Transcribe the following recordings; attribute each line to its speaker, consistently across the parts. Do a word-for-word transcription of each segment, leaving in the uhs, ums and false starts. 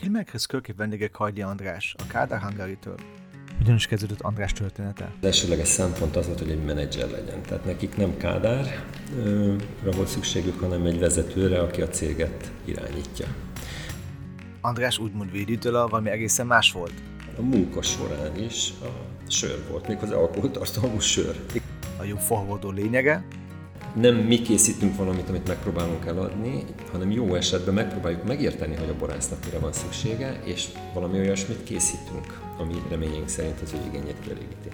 Speaker 1: filmekhez kölkép vendége Kajdi András, a Kádár Hungary-től. Hogyan is kezdődött András története?
Speaker 2: Az elsőleges szempont az volt, hogy egy menedzser legyen. Tehát nekik nem Kádárra volt szükségük, hanem egy vezetőre, aki a céget irányítja.
Speaker 1: András úgymond védőtől valami egészen más volt.
Speaker 2: A munka során is a sör volt, méghozzá alkoholtartalmú sör.
Speaker 1: A jó forradó lényege?
Speaker 2: Nem mi készítünk valamit, amit megpróbálunk eladni, hanem jó esetben megpróbáljuk megérteni, hogy a borásznak mire van szüksége, és valami olyasmit készítünk, ami reményeink szerint az ő igényét kielégíti.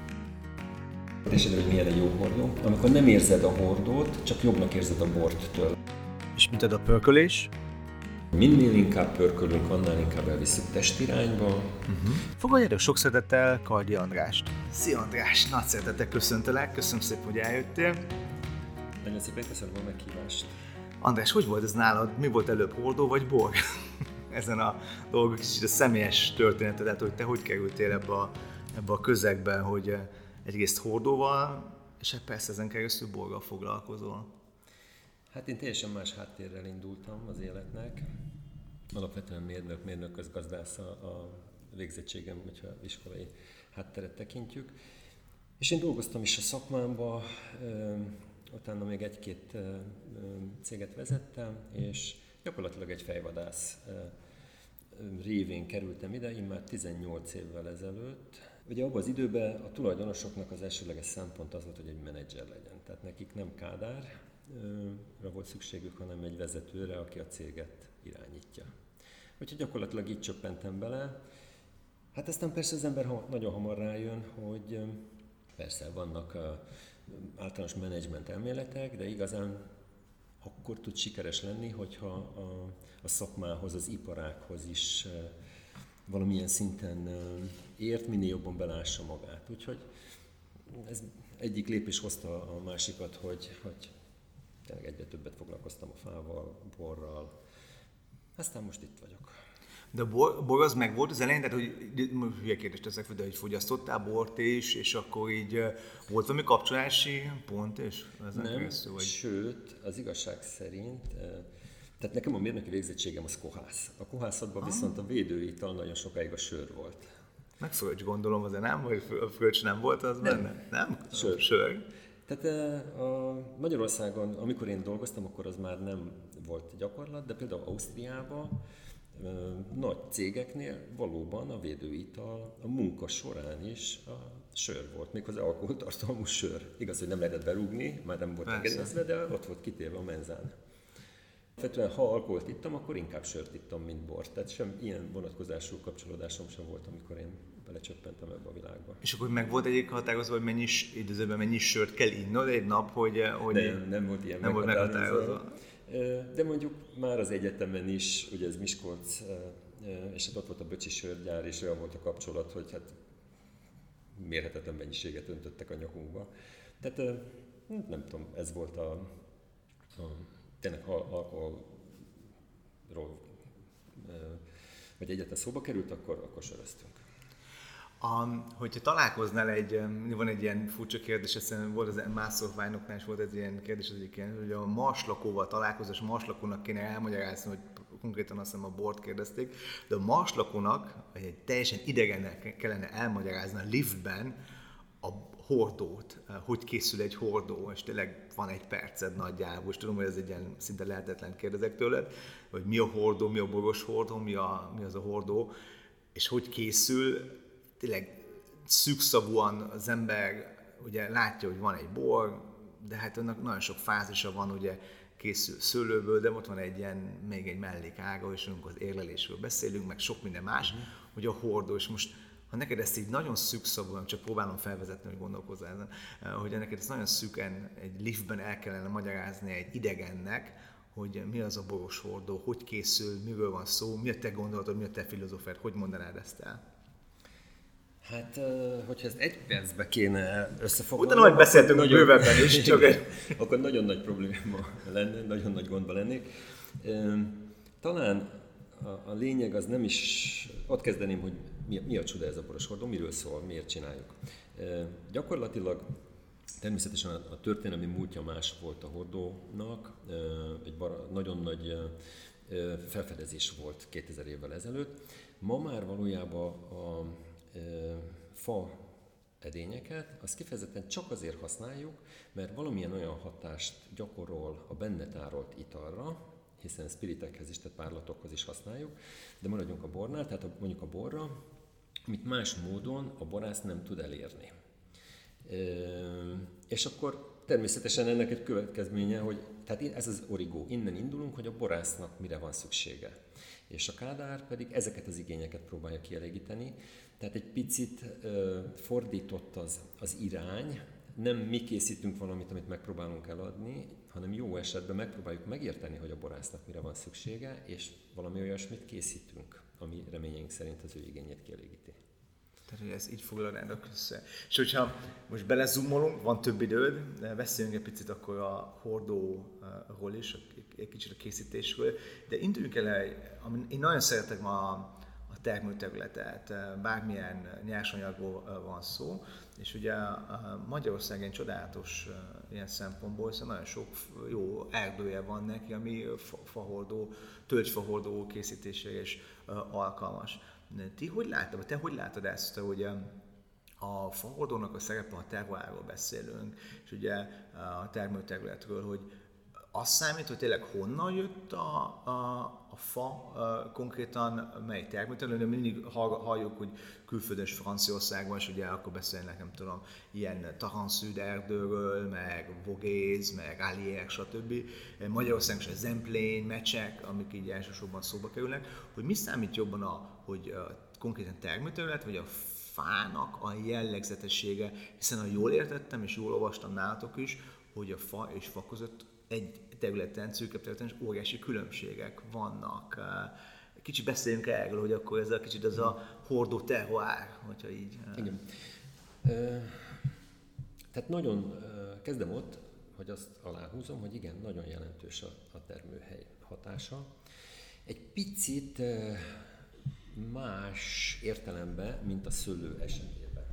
Speaker 2: És hogy milyen egy jó hordó? Amikor nem érzed a hordót, csak jobbnak érzed a borttől.
Speaker 1: És mit ad a pörkölés?
Speaker 2: Minél inkább pörkölünk, annál inkább elviszük testirányba.
Speaker 1: Uh-huh. Fogadjátok sok szeretettel Kajdi Andrást. Szia András, nagy szeretettel köszöntelek, köszönöm szépen, hogy eljöttél.
Speaker 2: Nagyon szépen köszönöm a meghívást.
Speaker 1: András, hogy volt ez nálad? Mi volt előbb, hordó vagy bor? Ezen a dolgok kicsit a személyes történetedet, hogy te hogy kerültél ebbe a, ebbe a közegbe, hogy egyrészt hordóval, és hát persze ezen keresztül borral foglalkozol.
Speaker 2: Hát én teljesen más háttérrel indultam az életnek. Alapvetően mérnök, mérnök közgazdász a végzettségem, hogyha iskolai hátteret tekintjük. És én dolgoztam is a szakmámba, utána még egy-két céget vezettem, és gyakorlatilag egy fejvadász révén kerültem ide, immár tizennyolc évvel ezelőtt. Ugye abban az időben a tulajdonosoknak az elsőleges szempont az volt, hogy egy menedzser legyen. Tehát nekik nem Kádárra volt szükségük, hanem egy vezetőre, aki a céget irányítja. Úgyhogy gyakorlatilag így csöppentem bele. Hát aztán persze az ember nagyon hamar rájön, hogy persze vannak általános menedzsment elméletek, de igazán akkor tud sikeres lenni, hogyha a, a szakmához, az iparághoz is valamilyen szinten ért, minél jobban belássa magát. Úgyhogy ez egyik lépés hozta a másikat, hogy, hogy tényleg egyre többet foglalkoztam a fával, borral. Aztán most itt vagyok.
Speaker 1: De a bor, bor az meg volt az elején, tehát hogy hülye kérdést teszek fel, de hogy fogyasztottál bort is, és akkor így volt valami kapcsolási pont, és ezen
Speaker 2: nem,
Speaker 1: keresztül, vagy...
Speaker 2: sőt, az igazság szerint, tehát nekem a mérnöki végzettségem az kohász. A kohászatban ah. viszont a védőital nagyon sokáig a sör volt.
Speaker 1: Meg fröccs gondolom, azért nem? Vagy a fröccs nem volt az
Speaker 2: nem.
Speaker 1: benne? Nem?
Speaker 2: Sör.
Speaker 1: Sör.
Speaker 2: Tehát a Magyarországon, amikor én dolgoztam, akkor az már nem volt gyakorlat, de például Ausztriában nagy cégeknél valóban a védőital a munka során is a sör volt, méghozzá alkoholtartalmú sör. Igaz, hogy nem lehetett berúgni, már nem volt engedélyezve, de ott volt kitéve a menzán. Alapvetően, ha alkoholt ittam, akkor inkább sört ittam, mint bort. Tehát sem ilyen vonatkozású kapcsolódásom sem volt, amikor én belecsöppentem ebbe a világba.
Speaker 1: És akkor meg volt egyik határozva, hogy mennyi, időzőben mennyi sört kell innod egy nap, hogy... hogy
Speaker 2: nem, nem volt ilyen
Speaker 1: nem
Speaker 2: meghatározva. De mondjuk már az egyetemen is, ugye ez Miskolc, és hát ott volt a Böcsi sörgyár, és olyan volt a kapcsolat, hogy hát mérhetetlen mennyiséget öntöttek a nyakunkba. Tehát nem tudom, ez volt a, a tényleg alkoholról, vagy egyáltalán szóba került, akkor, akkor söröztünk.
Speaker 1: A, hogyha találkoznál egy, van egy ilyen furcsa kérdés, egyszerűen volt az mászorványoknál is volt egy ilyen kérdés, az egyik ilyen, hogy a marslakóval találkozás, a marslakónak kéne elmagyarázni, hogy konkrétan azt hiszem a bort kérdezték, de a marslakónak egy teljesen idegennek kellene elmagyarázni a liftben a hordót, hogy készül egy hordó, és tényleg van egy perced nagyjából, és tudom, hogy ez egy ilyen szinte lehetetlen kérdezek tőled, hogy mi a hordó, mi a boros hordó, mi, a, mi az a hordó, és hogy készül. Tényleg szűkszavúan az ember ugye látja, hogy van egy bor, de hát annak nagyon sok fázisa van, ugye készül szőlőből, de ott van egy ilyen, még egy mellékága, és amikor az érlelésről beszélünk, meg sok minden más, mm-hmm. hogy a hordó, és most ha neked ezt így nagyon szűkszavúan, csak próbálom felvezetni, hogy gondolkozzál ezen, hogy neked ezt nagyon szűken egy liftben el kellene magyarázni egy idegennek, hogy mi az a boros hordó, hogy készül, miről van szó, mi a te gondolatod, mi a te filozófiád, hogy mondanád ezt el?
Speaker 2: Hát, hogyha ezt egy percbe kéne összefoglalni...
Speaker 1: Utána majd beszéltünk a bővebben is, csak egy...
Speaker 2: akkor nagyon nagy probléma lenne, nagyon nagy gondba lennék. Talán a, a lényeg az nem is... Ott kezdeném, hogy mi, mi a csoda ez a boros hordó, miről szól, miért csináljuk. Gyakorlatilag természetesen a történelmi múltja más volt a hordónak. Egy bar, nagyon nagy felfedezés volt kétezer évvel ezelőtt. Ma már valójában a, a fa edényeket, azt kifejezetten csak azért használjuk, mert valamilyen olyan hatást gyakorol a benne tárolt italra, hiszen spiritekhez is, tehát párlatokhoz is használjuk, de maradjunk a bornál, tehát mondjuk a borra, amit más módon a borász nem tud elérni. E, és akkor természetesen ennek egy következménye, hogy tehát ez az origó, innen indulunk, hogy a borásznak mire van szüksége. És a Kádár pedig ezeket az igényeket próbálja kielégíteni. Tehát egy picit uh, fordított az, az irány, nem mi készítünk valamit, amit megpróbálunk eladni, hanem jó esetben megpróbáljuk megérteni, hogy a borásznak mire van szüksége, és valami olyasmit készítünk, ami reményeink szerint az ő igényét kielégíti.
Speaker 1: Tehát, hogy ez így foglalnának össze. És hogyha most belezumolunk, van több időd, de beszéljünk egy picit akkor a hordóról is, egy kicsit a készítésről, de induljunk el, én nagyon szeretek ma a termőterületet, bármilyen nyersanyagról van szó, és ugye Magyarország egy csodálatos ilyen szempontból, hiszen nagyon sok jó erdője van neki, ami fahordó, tölgyfahordó készítésére is alkalmas. Ti hogy látod, te hogy látod ezt, hogy a fahordónak a szerepe, a terroárról beszélünk, és ugye a termőterületről, hogy az számít, hogy tényleg honnan jött a, a, a fa a, konkrétan, mely termőterület, mindig halljuk, hogy külföldön és Franciaországban, és ugye akkor beszélnek, nem tudom, ilyen Taranszűd erdőről, meg Vogéz, meg Allier, stb. Magyarországon is a Zemplén, Mecsek, amik így elsősorban szóba kerülnek, hogy mi számít jobban, a, hogy a, konkrétan termőterület, vagy a fának a jellegzetessége, hiszen ha jól értettem, és jól olvastam nálatok is, hogy a fa és fa között egy területen, szűkebb területen óriási különbségek vannak. Kicsit beszéljünk erről, hogy akkor ez a kicsit az a hordó terroár, hogyha így...
Speaker 2: Igen. Tehát nagyon kezdem ott, hogy azt aláhúzom, hogy igen, nagyon jelentős a, a termőhely hatása. Egy picit más értelemben, mint a szőlő esetében.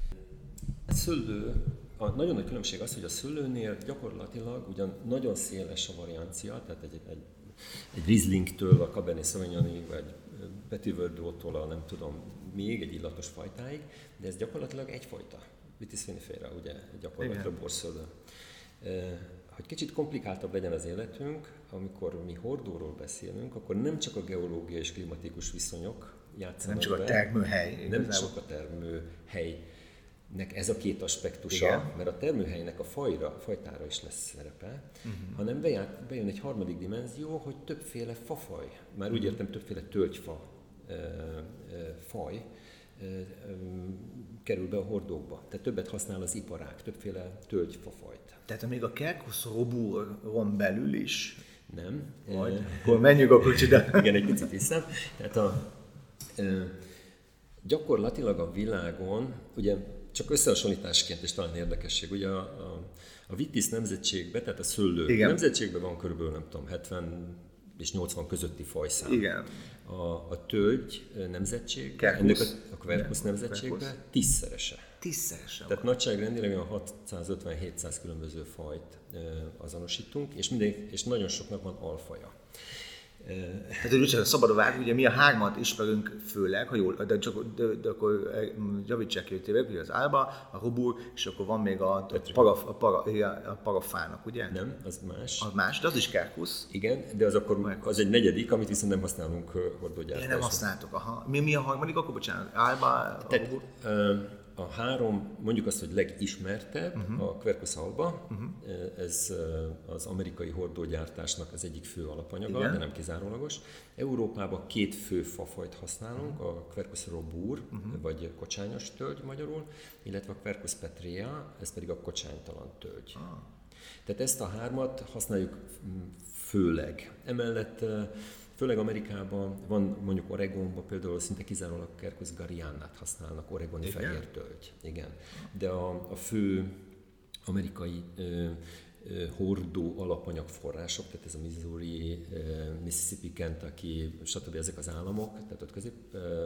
Speaker 2: A szőlő, a nagyon nagy különbség az, hogy a szőlőnél gyakorlatilag ugyan nagyon széles a variancia, tehát egy, egy, egy Rieslingtől a Cabernet Sauvignoni, vagy Petit Verdot-tól a nem tudom még egy illatos fajtáig, de ez gyakorlatilag egyfajta. Vitis vinifera, ugye gyakorlatilag borszőlő. Hogy kicsit komplikáltabb legyen az életünk, amikor mi hordóról beszélünk, akkor nem csak a geológiai és klimatikus viszonyok játszanak
Speaker 1: Nem csak
Speaker 2: be,
Speaker 1: a termőhely.
Speaker 2: Nem
Speaker 1: igazából.
Speaker 2: csak a termőhelynek ez a két aspektusa,
Speaker 1: Igen.
Speaker 2: mert a termőhelynek a fajra, fajtára is lesz szerepe, uh-huh. hanem bejár, bejön egy harmadik dimenzió, hogy többféle fafaj, már uh-huh. úgy értem többféle tölgyfa e, e, faj, kerül be a hordókba. Tehát többet használ az iparág, többféle tölgyfafajt.
Speaker 1: Tehát még a Quercus roburon belül is?
Speaker 2: Nem.
Speaker 1: Majd, e... akkor menjünk a kocsida.
Speaker 2: Igen, egy picit vissza. Tehát a, e, gyakorlatilag a világon, ugye csak összehasonlításként, és talán érdekesség, ugye a, a, a Vitis nemzetségben, tehát a szőlő Igen. nemzetségben van körülbelül, nem tudom, hetven és nyolcvan közötti fajszám. Igen. A, a tölgy nemzetség,
Speaker 1: Quercus.
Speaker 2: ennek a, a Quercus nemzetségben tízszerese.
Speaker 1: Tízszerese.
Speaker 2: Tehát nagyságrendileg olyan hatszázötven-hétszáz különböző fajt e, azonosítunk, és, minden, és nagyon soknak van alfaja.
Speaker 1: Tehát, hogy csak szabad vágni, ugye mi a hármat ismerünk főleg, ha jól, de, csak, de, de akkor javítsák ki, hogy ugye az Alba, a Robur, és akkor van még a, a, paraf, a, para, a parafának, ugye?
Speaker 2: Nem, az más.
Speaker 1: Az más, de az is Quercus.
Speaker 2: Igen, de az akkor az egy negyedik, amit viszont nem használunk hordógyártásra.
Speaker 1: Nem használtok, aha. Mi, mi a harmadik, akkor bocsánat, Alba, a
Speaker 2: Tehát,
Speaker 1: Robur?
Speaker 2: A három, mondjuk azt, hogy legismertebb, uh-huh. a Quercus alba, uh-huh. ez az amerikai hordógyártásnak az egyik fő alapanyaga, Igen. de nem kizárólagos. Európában két fő fafajt használunk, uh-huh. a Quercus robur, uh-huh. vagy kocsányos tölgy magyarul, illetve a Quercus petrea, ez pedig a kocsánytalan tölgy. Ah. Tehát ezt a hármat használjuk főleg. Emellett főleg Amerikában van, mondjuk Oregonban például szinte kizárólag Quercus garrianát használnak, oregoni fehér tölgy. Igen. De a, a fő amerikai ö, ö, hordó alapanyagforrások, tehát ez a Missouri, ö, Mississippi, Kentucky, stb. Ezek az államok, tehát ott közép, ö,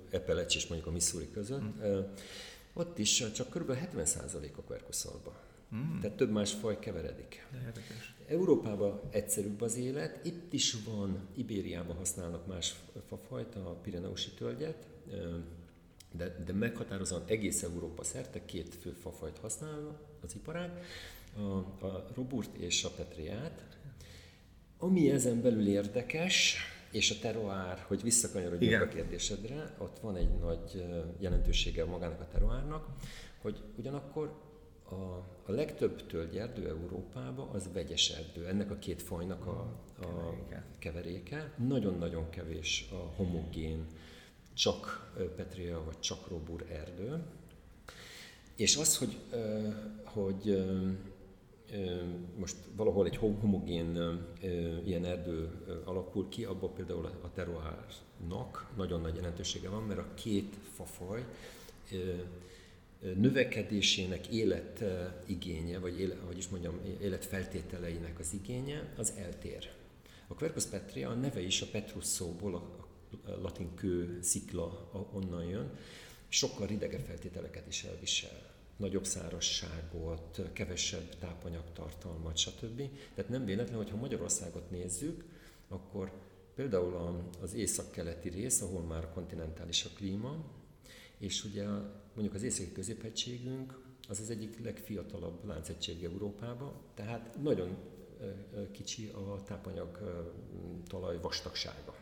Speaker 2: Appalachia és mondjuk a Missouri között, mm. ö, ott is csak kb. hetven százalék a Quercus alba. Mm. Tehát több más faj keveredik. Európában egyszerűbb az élet, itt is van, Ibériában használnak más fafajt, a pireneusi tölgyet, de, de meghatározóan egész Európa szerte két fő fafajt használnak az iparág, a, a roburt és a petriát. Ami ezen belül érdekes, és a terroár, hogy visszakanyarodjunk a kérdésedre, ott van egy nagy jelentősége magának a terroárnak, hogy ugyanakkor a, a legtöbb tölgyerdő Európában az vegyes erdő, ennek a két fajnak a, a keveréke. Nagyon-nagyon kevés a homogén, csak petria vagy csak robur erdő. És az, hogy, hogy most valahol egy homogén ilyen erdő alakul ki, abban például a terroárnak nagyon nagy jelentősége van, mert a két fafaj növekedésének életigénye, vagy élet, ahogy is mondjam, életfeltételeinek az igénye, az eltér. A Quercus petria, a neve is a Petrus szóból, a latin kő, szikla onnan jön, sokkal ridegebb feltételeket is elvisel. Nagyobb szárazságot, kevesebb tápanyagtartalmat, stb. Tehát nem véletlen, hogyha Magyarországot nézzük, akkor például az északkeleti rész, ahol már kontinentális a klíma, és ugye mondjuk az északi középhegységünk az az egyik legfiatalabb láncegység Európában, tehát nagyon kicsi a tápanyag talaj vastagsága.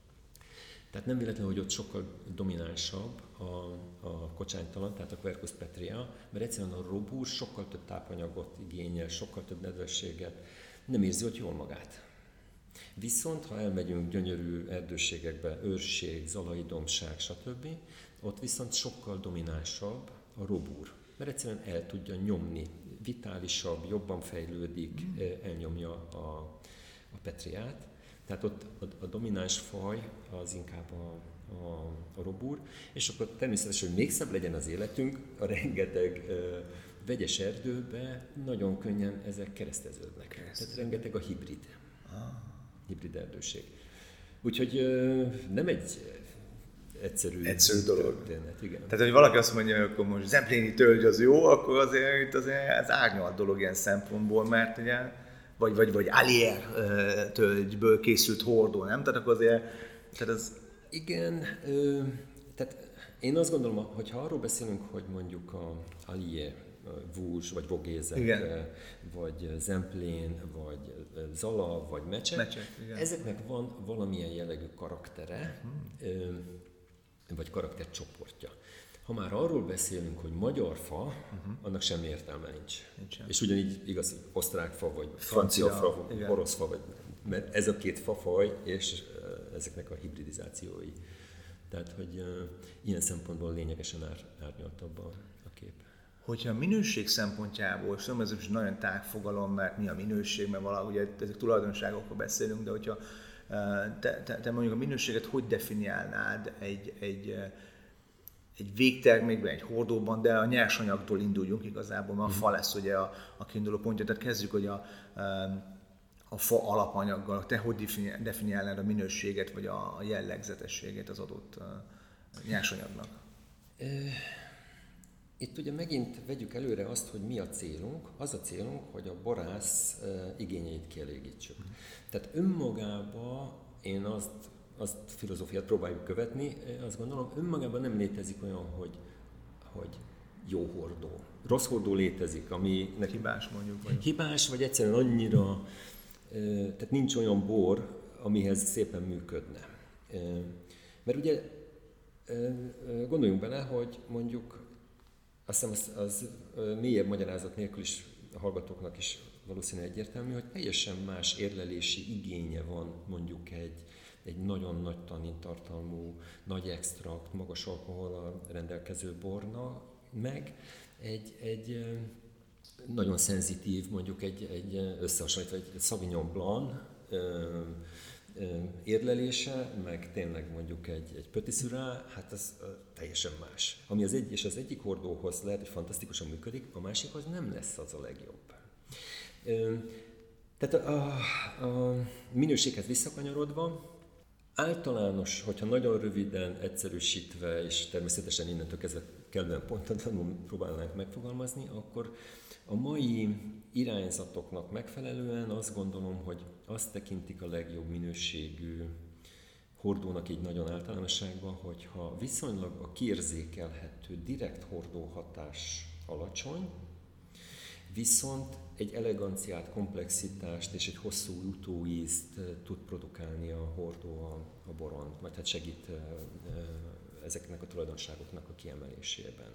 Speaker 2: Tehát nem véletlen, hogy ott sokkal dominánsabb a, a kocsánytalan, tehát a Quercus petria, mert egyszerűen a robur sokkal több tápanyagot igényel, sokkal több nedvességet, nem érzi ott jól magát. Viszont, ha elmegyünk gyönyörű erdőségekbe, őrség, zalai dombság, stb., ott viszont sokkal dominánsabb a robur, mert egyszerűen el tudja nyomni, vitálisabb, jobban fejlődik, elnyomja a, a petriát. Tehát ott a, a domináns faj az inkább a, a, a robur, és akkor természetesen, hogy még szebb legyen az életünk, a rengeteg uh, vegyes erdőbe nagyon könnyen ezek kereszteződnek. Kereszt. Tehát rengeteg a hibrid, ah. hibrid erdőség. Úgyhogy uh, nem egy egyszerű,
Speaker 1: egyszerű dolog.
Speaker 2: Történet, igen.
Speaker 1: Tehát, hogy valaki azt mondja, hogy akkor most zempléni tölgy az jó, akkor azért, azért ez árnyalt dolog ilyen szempontból, mert ugye vagy, vagy, vagy Allier uh, tölgyből készült hordó, nem? Tehát akkor azért, tehát ez...
Speaker 2: Igen, ö, tehát én azt gondolom, hogy ha arról beszélünk, hogy mondjuk a Allier, Vosges, vagy Vogézek, vagy Zemplén, vagy Zala, vagy Mecse, Mecse ezeknek van valamilyen jellegű karaktere, hmm. ö, vagy karaktercsoportja. Ha már arról beszélünk, hogy magyar fa, uh-huh. annak semmi értelme nincs. Nincsen. És ugyanígy igaz, osztrák fa, vagy francia fa, vagy orosz fa, vagy, mert ez a két fafaj, és uh, ezeknek a hibridizációi. Tehát, hogy uh, ilyen szempontból lényegesen ár, árnyaltabb a, a kép.
Speaker 1: Hogyha a minőség szempontjából, és nem ez is nagyon tág fogalom, mert mi a minőség, mert valahogy ugye ezek tulajdonságokról beszélünk, de hogyha uh, te, te, te mondjuk a minőséget hogy definiálnád egy, egy egy végtermékben, egy hordóban, de a nyersanyagtól induljunk igazából, mert a fa lesz ugye a, a kiinduló pontja. Tehát kezdjük, hogy a, a fa alapanyaggal, te hogy definiálnád a minőséget, vagy a jellegzetességét az adott nyersanyagnak?
Speaker 2: Itt ugye megint vegyük előre azt, hogy mi a célunk. Az a célunk, hogy a borász igényeit kielégítsük. Tehát önmagában én azt azt filozófiát próbáljuk követni, azt gondolom, önmagában nem létezik olyan, hogy, hogy jó hordó. Rossz hordó létezik, ami
Speaker 1: hibás mondjuk. Vagy.
Speaker 2: Hibás, vagy egyszerűen annyira, tehát nincs olyan bor, amihez szépen működne. Mert ugye gondoljunk bele, hogy mondjuk azt hiszem az, az mélyebb magyarázat nélkül is a hallgatóknak is valószínűleg egyértelmű, hogy teljesen más érlelési igénye van mondjuk egy egy nagyon nagy tannintartalmú, nagy extrakt, magas alkohollal rendelkező borna, meg egy, egy nagyon szenzitív, mondjuk egy, egy összehasonlítva, egy Sauvignon Blanc érlelése, meg tényleg mondjuk egy, egy Petit Syrah, hát ez teljesen más. Ami az egy, és az egyik hordóhoz lehet, hogy fantasztikusan működik, a másikhoz nem lesz az a legjobb. Tehát a, a minőséghez visszakanyarodva, Általános, hogyha nagyon röviden, egyszerűsítve, és természetesen innentől kezdve kellően pontatlanul próbálnánk megfogalmazni, akkor a mai irányzatoknak megfelelően azt gondolom, hogy azt tekintik a legjobb minőségű hordónak így nagyon általánosságban, hogyha viszonylag a kiérzékelhető direkt hordó hatás alacsony, viszont egy eleganciát, komplexitást és egy hosszú utóízt tud produkálni a hordó a, a boron, vagy hát segít ezeknek a tulajdonságoknak a kiemelésében.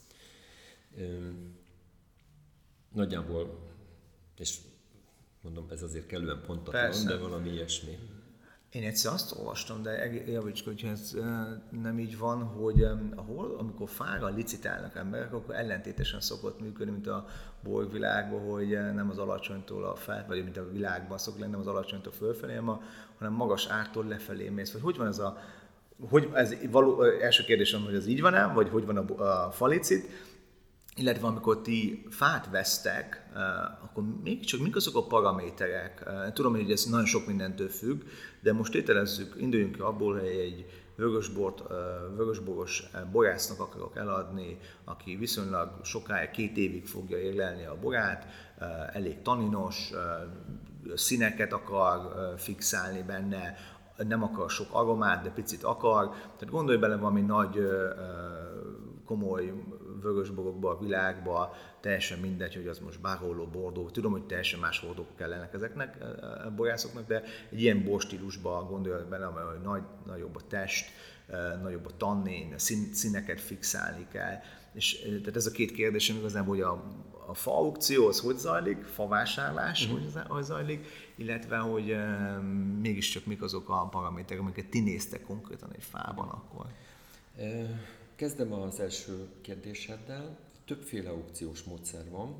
Speaker 2: Nagyjából, és mondom, ez azért kellően pontatlan, de valami ilyesmi.
Speaker 1: Én egyszer azt olvastam, de javíts, hogyha ez nem így van, hogy ahol, amikor fára licitálnak emberek, akkor ellentétesen szokott működni, mint a bolygvilágban, hogy nem az alacsonytól a fel, vagy mint a világban szokott lenni, nem az alacsonytól fölfelé, hanem magas ártól lefelé mész. Vagy hogy van ez a, hogy ez való, első kérdésem, hogy ez így van-e, vagy hogy van a, a falicit, illetve amikor ti fát vesztek, akkor mégiscsak mik azok a paraméterek? Tudom, hogy ez nagyon sok mindentől függ, de most tételezzük, induljunk ki abból, hogy egy vörösbort, vörösboros borásznak akarok eladni, aki viszonylag sokáig, két évig fogja érlelni a borát, elég taninos, színeket akar fixálni benne, nem akar sok aromát, de picit akar. Tehát gondolj bele valami nagy, komoly vörösborokba, a világba, teljesen mindegy, hogy az most Barolo, Bordeaux, tudom, hogy teljesen más hordók kellenek ezeknek a borászoknak, de egy ilyen borstílusba gondolj bele, hogy nagy, nagyobb a test, nagyobb a tannin, szín, színeket fixálni kell. És tehát ez a két kérdésem igazából, hogy a, a fa aukció az hogy zajlik, favásárlás mm-hmm. hogy, hogy zajlik, illetve hogy e, mégiscsak mik azok a paraméterek, amiket ti néztek konkrétan egy fában akkor.
Speaker 2: Kezdem az első kérdéseddel. Többféle aukciós módszer van.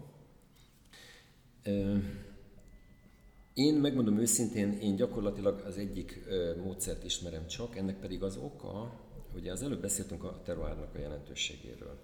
Speaker 2: Én megmondom őszintén, én gyakorlatilag az egyik módszert ismerem csak, ennek pedig az oka, ugye az előbb beszéltünk a terroárnak a jelentőségéről.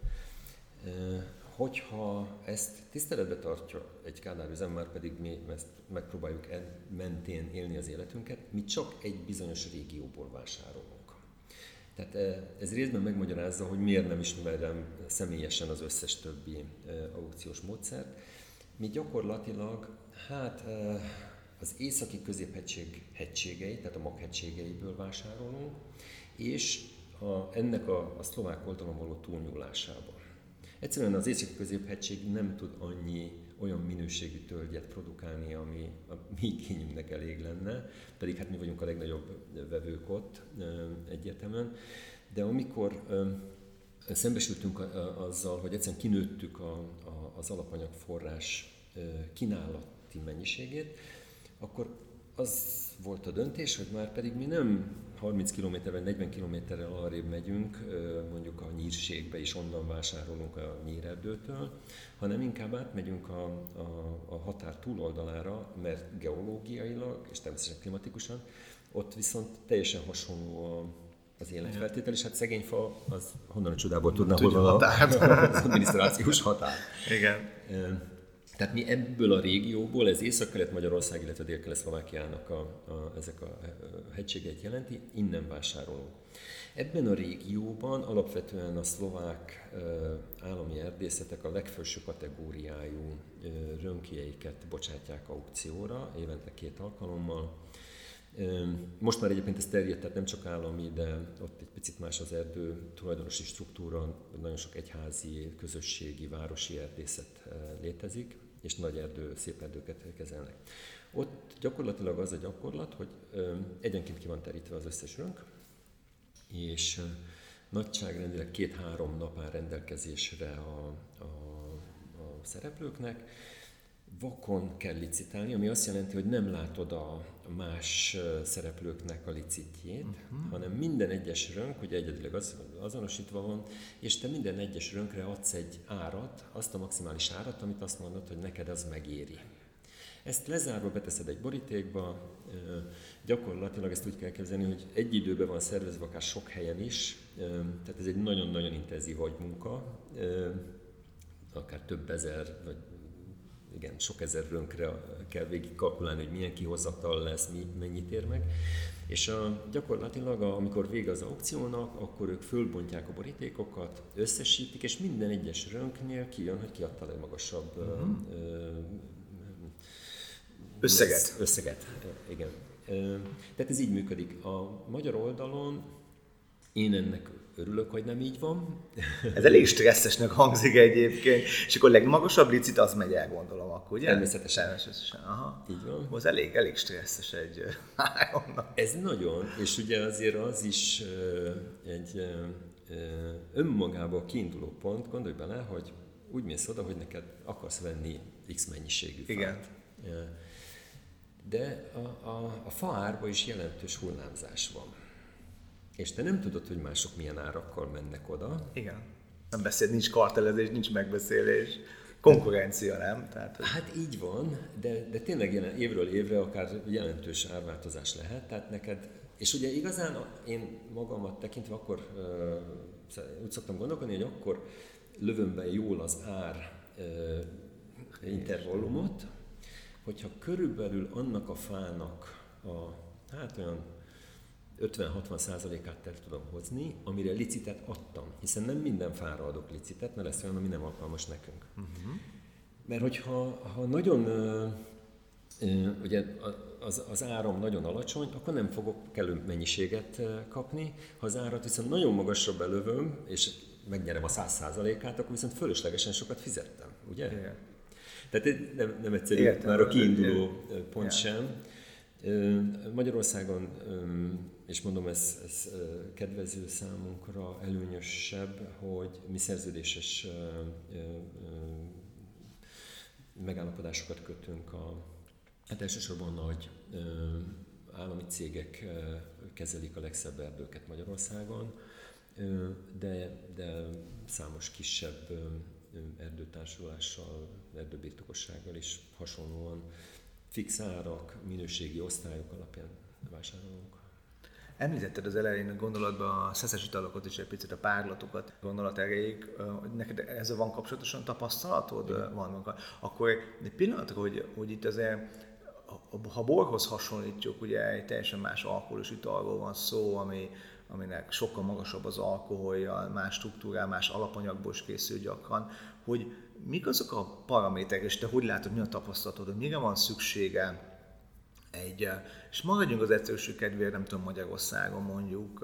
Speaker 2: Hogyha ezt tiszteletbe tartja egy Kádár üzem, már pedig mi ezt megpróbáljuk mentén élni az életünket, mi csak egy bizonyos régióból vásárolunk. Tehát ez részben megmagyarázza, hogy miért nem ismerem személyesen az összes többi aukciós módszert. Mi gyakorlatilag, hát az északi középhegység hegységei, tehát a maghegységeiből vásárolunk, és a, ennek a, a szlovák oldalon való túlnyúlásában. Egyszerűen az északi középhegység nem tud annyi olyan minőségű tölgyet produkálni, ami a mi igényünknek elég lenne, pedig hát mi vagyunk a legnagyobb vevők ott egyértelműen. De amikor szembesültünk azzal, hogy egyszerűen kinőttük a, a, az alapanyagforrás kínálati mennyiségét, akkor az volt a döntés, hogy már pedig mi nem harminc kilométerrel, negyven kilométerrel arrébb megyünk, mondjuk a Nyírségbe, és onnan vásárolunk a Nyírerdőtől, hanem inkább átmegyünk a, a, a határ túloldalára, mert geológiailag és természetesen klimatikusan, ott viszont teljesen hasonló az életfeltétel, és hát szegény fa, az honnan a csodából tudná, hol van az adminisztrációs határ.
Speaker 1: Igen.
Speaker 2: Tehát mi ebből a régióból, ez Észak-Kelet-Magyarország, illetve Dél-Kelet-Szlovákiának a, a, ezek a hegységeit jelenti, innen vásárolunk. Ebben a régióban alapvetően a szlovák állami erdészetek a legfelső kategóriájú rönkjeiket bocsátják aukcióra, évente két alkalommal. Most már egyébként ez terjedt, tehát nem csak állami, de ott egy picit más az erdő tulajdonosi struktúra, nagyon sok egyházi, közösségi, városi erdészet létezik, és nagy erdő, szép erdőket kezelnek. Ott gyakorlatilag az a gyakorlat, hogy egyenként ki van terítve az összes rönk, és nagyságrendileg két-három nap áll rendelkezésre a, a, a szereplőknek. Vakon kell licitálni, ami azt jelenti, hogy nem látod a más szereplőknek a licitjét, uh-huh. hanem minden egyes rönk, ugye egyedileg az, azonosítva van, és te minden egyes rönkre adsz egy árat, azt a maximális árat, amit azt mondod, hogy neked az megéri. Ezt lezárva beteszed egy borítékba, gyakorlatilag ezt úgy kell képzelni, hogy egy időben van szervezve akár sok helyen is, tehát ez egy nagyon-nagyon intenzív agymunka, akár több ezer, vagy igen, sok ezer rönkre kell végig kalkulálni, hogy milyen kihozatal lesz, mi, mennyit ér meg. És a, gyakorlatilag, a, amikor vége az aukciónak, akkor ők fölbontják a borítékokat, összesítik, és minden egyes rönknél kijön, hogy ki adta a legmagasabb uh-huh. ö,
Speaker 1: összeget.
Speaker 2: Összeget, igen. Tehát ez így működik. A magyar oldalon én ennek örülök, hogy nem így van.
Speaker 1: Ez elég stresszesnek hangzik egyébként, és akkor a legmagasabb licit az megy el, gondolom akkor, ugye?
Speaker 2: Természetesen.
Speaker 1: Természetesen, aha.
Speaker 2: Így van.
Speaker 1: Az elég, elég stresszes egy háromnak.
Speaker 2: Ez nagyon, és ugye azért az is egy önmagában kiinduló pont, gondolj bele, hogy úgy mész oda, hogy neked akarsz venni X mennyiségű fát.
Speaker 1: Igen.
Speaker 2: De a, a, a faárban is jelentős hullámzás van. És te nem tudod, hogy mások milyen árakkal mennek oda.
Speaker 1: Igen. Nem beszél, nincs kartelezés, nincs megbeszélés. Konkurencia, nem? Tehát, hogy...
Speaker 2: Hát így van, de, de tényleg jelen, évről évre akár jelentős árváltozás lehet. Tehát neked, és ugye igazán én magamat tekintve akkor uh, úgy szoktam gondolkodni, hogy akkor lövöm be jól az ár uh, intervallumot, hogyha körülbelül annak a fának a, hát olyan ötven-hatvan százalékát el tudom hozni, amire licitet adtam. Hiszen nem minden fára adok licitet, mert lesz olyan, ami nem alkalmas nekünk. Uh-huh. Mert hogyha ha nagyon, ugye az, az áram nagyon alacsony, akkor nem fogok kellő mennyiséget kapni. Ha az árat viszont nagyon magasra belövöm, és megnyerem a száz százalékát, akkor viszont fölöslegesen sokat fizettem, ugye? Igen. Tehát nem, nem egyszerű, értem, már a kiinduló értem. Pont sem. Magyarországon, és mondom, ez, ez kedvező számunkra, előnyösebb, hogy mi szerződéses megállapodásokat kötünk a, hát elsősorban nagy állami cégek kezelik a legszebb erdőket Magyarországon, de, de számos kisebb erdőtársulással, erdőbirtokossággal is hasonlóan fix árak, minőségi osztályok alapján vásárolunk.
Speaker 1: Említetted az elején a gondolatban a szeszes italokat is, egy picit a párlatokat gondolat erejéig. Neked ezzel van kapcsolatosan tapasztalatod? Igen. Van. Akkor egy pillanat, hogy, hogy itt azért, ha borhoz hasonlítjuk, ugye egy teljesen más alkoholos italról van szó, ami, aminek sokkal magasabb az alkoholja, más struktúrál, más alapanyagból is készül gyakran, hogy mik azok a paraméterek, és te hogy látod, mi a tapasztalatod, hogy mire van szüksége egy, és maradjunk az egyszerűség kedvéért, nem tudom, Magyarországon mondjuk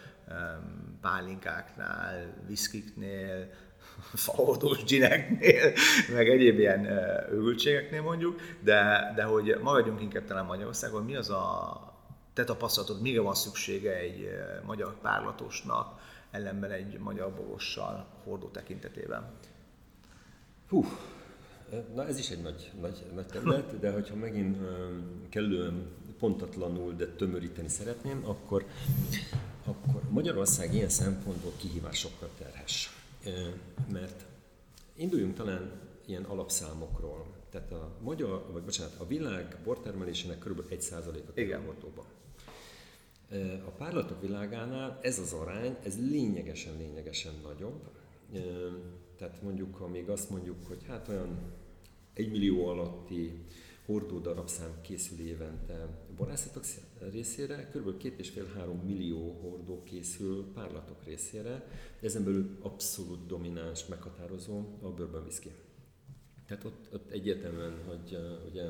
Speaker 1: pálinkáknál, viszkiknél, faoldós gineknél, meg egyéb ilyen őrültségeknél mondjuk, de, de hogy maradjunk inkább talán Magyarországon, mi az a te tapasztalatod, mire van szüksége egy magyar párlatosnak, ellenben egy magyar borossal hordó tekintetében?
Speaker 2: Hú, na ez is egy nagy, nagy, nagy terület, de hogyha megint kellően pontatlanul, de tömöríteni szeretném, akkor, akkor Magyarország ilyen szempontból kihívásokkal terhes. Mert induljunk talán ilyen alapszámokról. Tehát a magyar, vagy bocsánat, a világ bortermelésének kb. egy százalék a hordóban. A párlatok világánál ez az arány, ez lényegesen, lényegesen nagyobb. Tehát mondjuk, ha még azt mondjuk, hogy hát olyan egy millió alatti hordó darabszám készül évente borászatok részére, kb. két és fél-három millió hordó készül párlatok részére, ezen belül abszolút domináns, meghatározó a bourbon whisky. Tehát ott, ott egyértelműen, hogy uh, ugye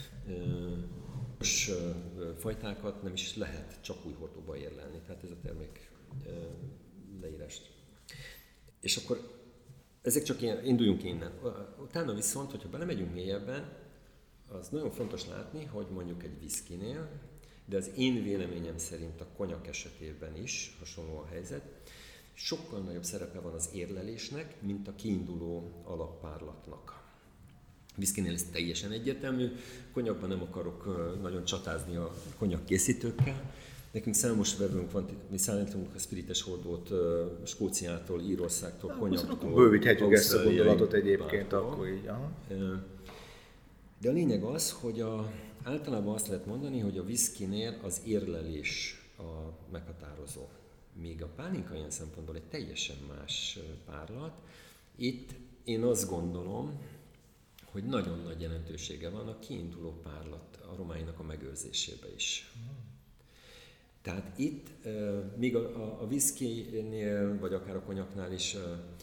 Speaker 2: most uh, uh, fajtákat nem is lehet csak új hordóba érlelni, tehát ez a termék uh, leírást. És akkor ezek csak ilyen, induljunk innen. Utána viszont, hogyha belemegyünk mélyebben, az nagyon fontos látni, hogy mondjuk egy whiskynél, de az én véleményem szerint a konyak esetében is hasonló a helyzet, sokkal nagyobb szerepe van az érlelésnek, mint a kiinduló alappárlatnak. Whiskynél ez teljesen egyértelmű, konyakban nem akarok nagyon csatázni a konyak készítőkkel. Nekünk számos vevőnk van, mi szállítunk a spirites hordót Skóciától, Írországtól, konyaktól.
Speaker 1: Bővíthetjük ezt a gondolatot egyébként, bárhol. Akkor így. Aha.
Speaker 2: De a lényeg az, hogy a, általában azt lehet mondani, hogy a whiskynél az érlelés a meghatározó. Míg a pálinka ilyen szempontból egy teljesen más párlat. Itt én azt gondolom, hogy nagyon nagy jelentősége van a kiinduló párlat aromáinak a megőrzésébe is. Tehát itt, míg a, a, a whiskynél, vagy akár a konyaknál is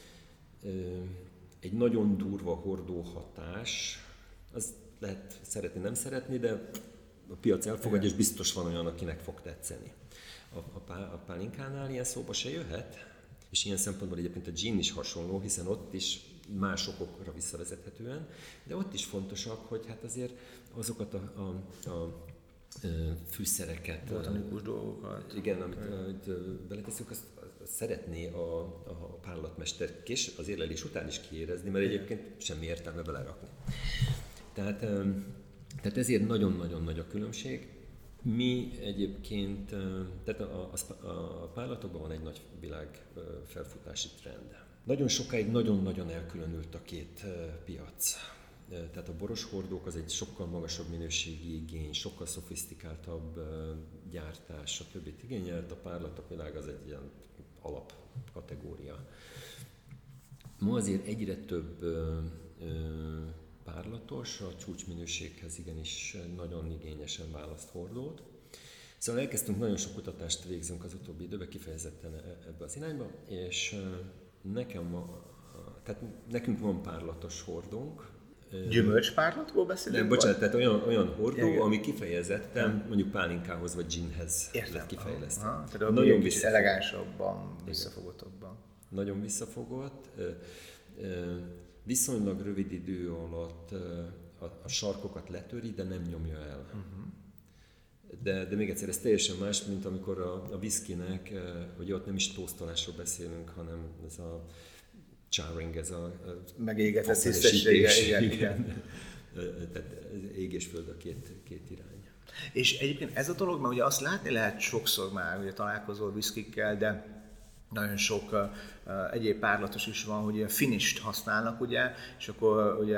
Speaker 2: egy nagyon durva hordó hatás, az lehet szeretni, nem szeretni, de a piac elfogadja, és biztos van olyan, akinek fog tetszeni. A, a, pál, a pálinkánál ilyen szóba se jöhet, és ilyen szempontból egyébként a gin is hasonló, hiszen ott is más okokra visszavezethetően, de ott is fontosak, hogy hát azért azokat a, a, a fűszereket,
Speaker 1: botanikus dolgokat.
Speaker 2: Igen, amit, amit beleteszünk, azt, azt szeretné a, a párlatmester kés az érlelés után is kiérezni, mert egyébként semmi értelme belerakni. Tehát, tehát ezért nagyon-nagyon nagy a különbség. Mi egyébként, tehát a, a, a párlatokban van egy nagy világ felfutási trend. Nagyon sokáig nagyon-nagyon elkülönült a két piac. Tehát a boros hordók az egy sokkal magasabb minőségi igény, sokkal szofisztikáltabb gyártás, a többit igényelt, a párlatok világ az egy ilyen alapkategória. Ma azért egyre több ö, ö, párlatos a csúcsminőséghez igenis nagyon igényesen választ hordót. Szóval elkezdtünk nagyon sok kutatást végzünk az utóbbi időben, kifejezetten ebbe az irányba, és nekem ma, tehát nekünk van párlatos hordónk.
Speaker 1: Gyümölcspárlatról beszélünk?
Speaker 2: Nem, bocsánat, tehát olyan, olyan hordó, igen, ami kifejezetten ja. mondjuk pálinkához vagy ginhez lett kifejlesztve.
Speaker 1: Aha, tehát nagyon visszafogott. Elegánsabban, visszafogottabban.
Speaker 2: Nagyon visszafogott. Viszonylag rövid idő alatt a, a sarkokat letöri, de nem nyomja el. Uh-huh. De, de még egyszer, ez teljesen más, mint amikor a, a whiskynek, hogy ott nem is tóztolásról beszélünk, hanem ez a charring, ez a
Speaker 1: megégetett tisztessége, igen, igen.
Speaker 2: igen. Tehát ég és föld a két, két irány.
Speaker 1: És egyébként ez a dolog, mert ugye azt látni lehet sokszor már, ugye találkozol whiskyekkel, de nagyon sok uh, egyéb párlatos is van, hogy ilyen finisht használnak, ugye, és akkor ugye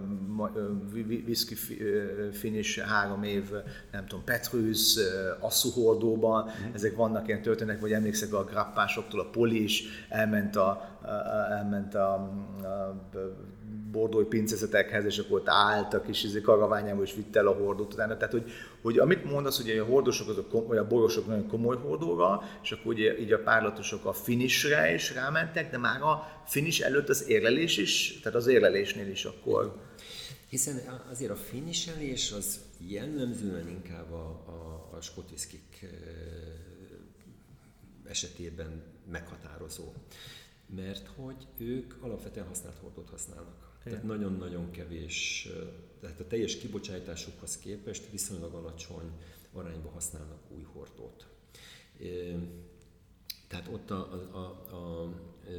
Speaker 1: uh, whisky finish három év, nem tudom, Petrus, uh, asszúhordóban, mm. ezek vannak ilyen történetek, vagy emlékszek a grappásoktól, a Poli is elment a, uh, elment a, a bordói pincezetekhez, és akkor ott álltak, és karaványából is vitt el a hordót utána. Tehát, hogy, hogy amit mondasz, hogy a hordosok, azok, vagy a borosok nagyon komoly hordóra, és akkor ugye, így a párlatosok a finishre is rámentek, de már a finish előtt az érlelés is, tehát az érlelésnél is akkor.
Speaker 2: Hiszen azért a finishelés az jellemzően inkább a, a, a skót whiskyk esetében meghatározó. Mert hogy ők alapvetően használt hordót használnak. Tehát nagyon-nagyon kevés, tehát a teljes kibocsátásukhoz képest viszonylag alacsony arányban használnak új hordót. Tehát ott a, a, a,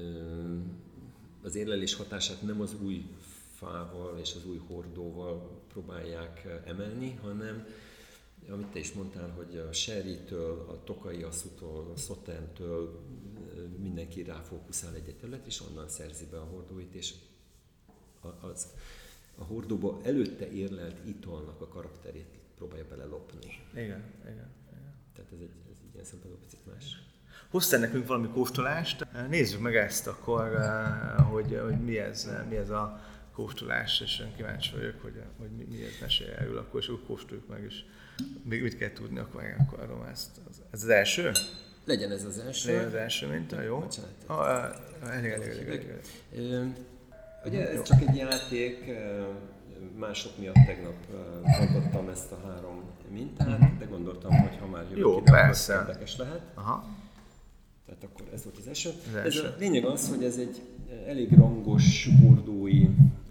Speaker 2: az érlelés hatását nem az új fával és az új hordóval próbálják emelni, hanem amit te is mondtál, hogy a sherrytől, a tokai asszútól, a szotentől mindenki ráfókuszál egy terület, és onnan szerzi be a hordóit, és az, a hordóba előtte érlelt italnak a karakterét próbálja belelopni.
Speaker 1: Igen, igen, igen.
Speaker 2: Tehát ez egy, ez egy ilyen szempontból picit más.
Speaker 1: Hoztál nekünk valami kóstolást? Nézzük meg ezt akkor, hogy, hogy mi, ez, mi ez a kóstolás, és én kíváncsi vagyok, hogy, hogy mi, mi ez, mesélj erről, akkor és úgy kóstoljuk meg, és még mit kell tudni, akkor akarom ezt. Ez az első?
Speaker 2: Legyen ez az első.
Speaker 1: Legyen az első minta, jó? Ah, elég, elég, elég, elég.
Speaker 2: Ugye ez csak egy játék, mások miatt tegnap bontottam ezt a három mintát, de gondoltam, hogy ha már jövök ide, akkor érdekes lehet. Aha. Tehát akkor ez volt az első. Az első. Ez a lényeg az, hogy ez egy elég rangos bordói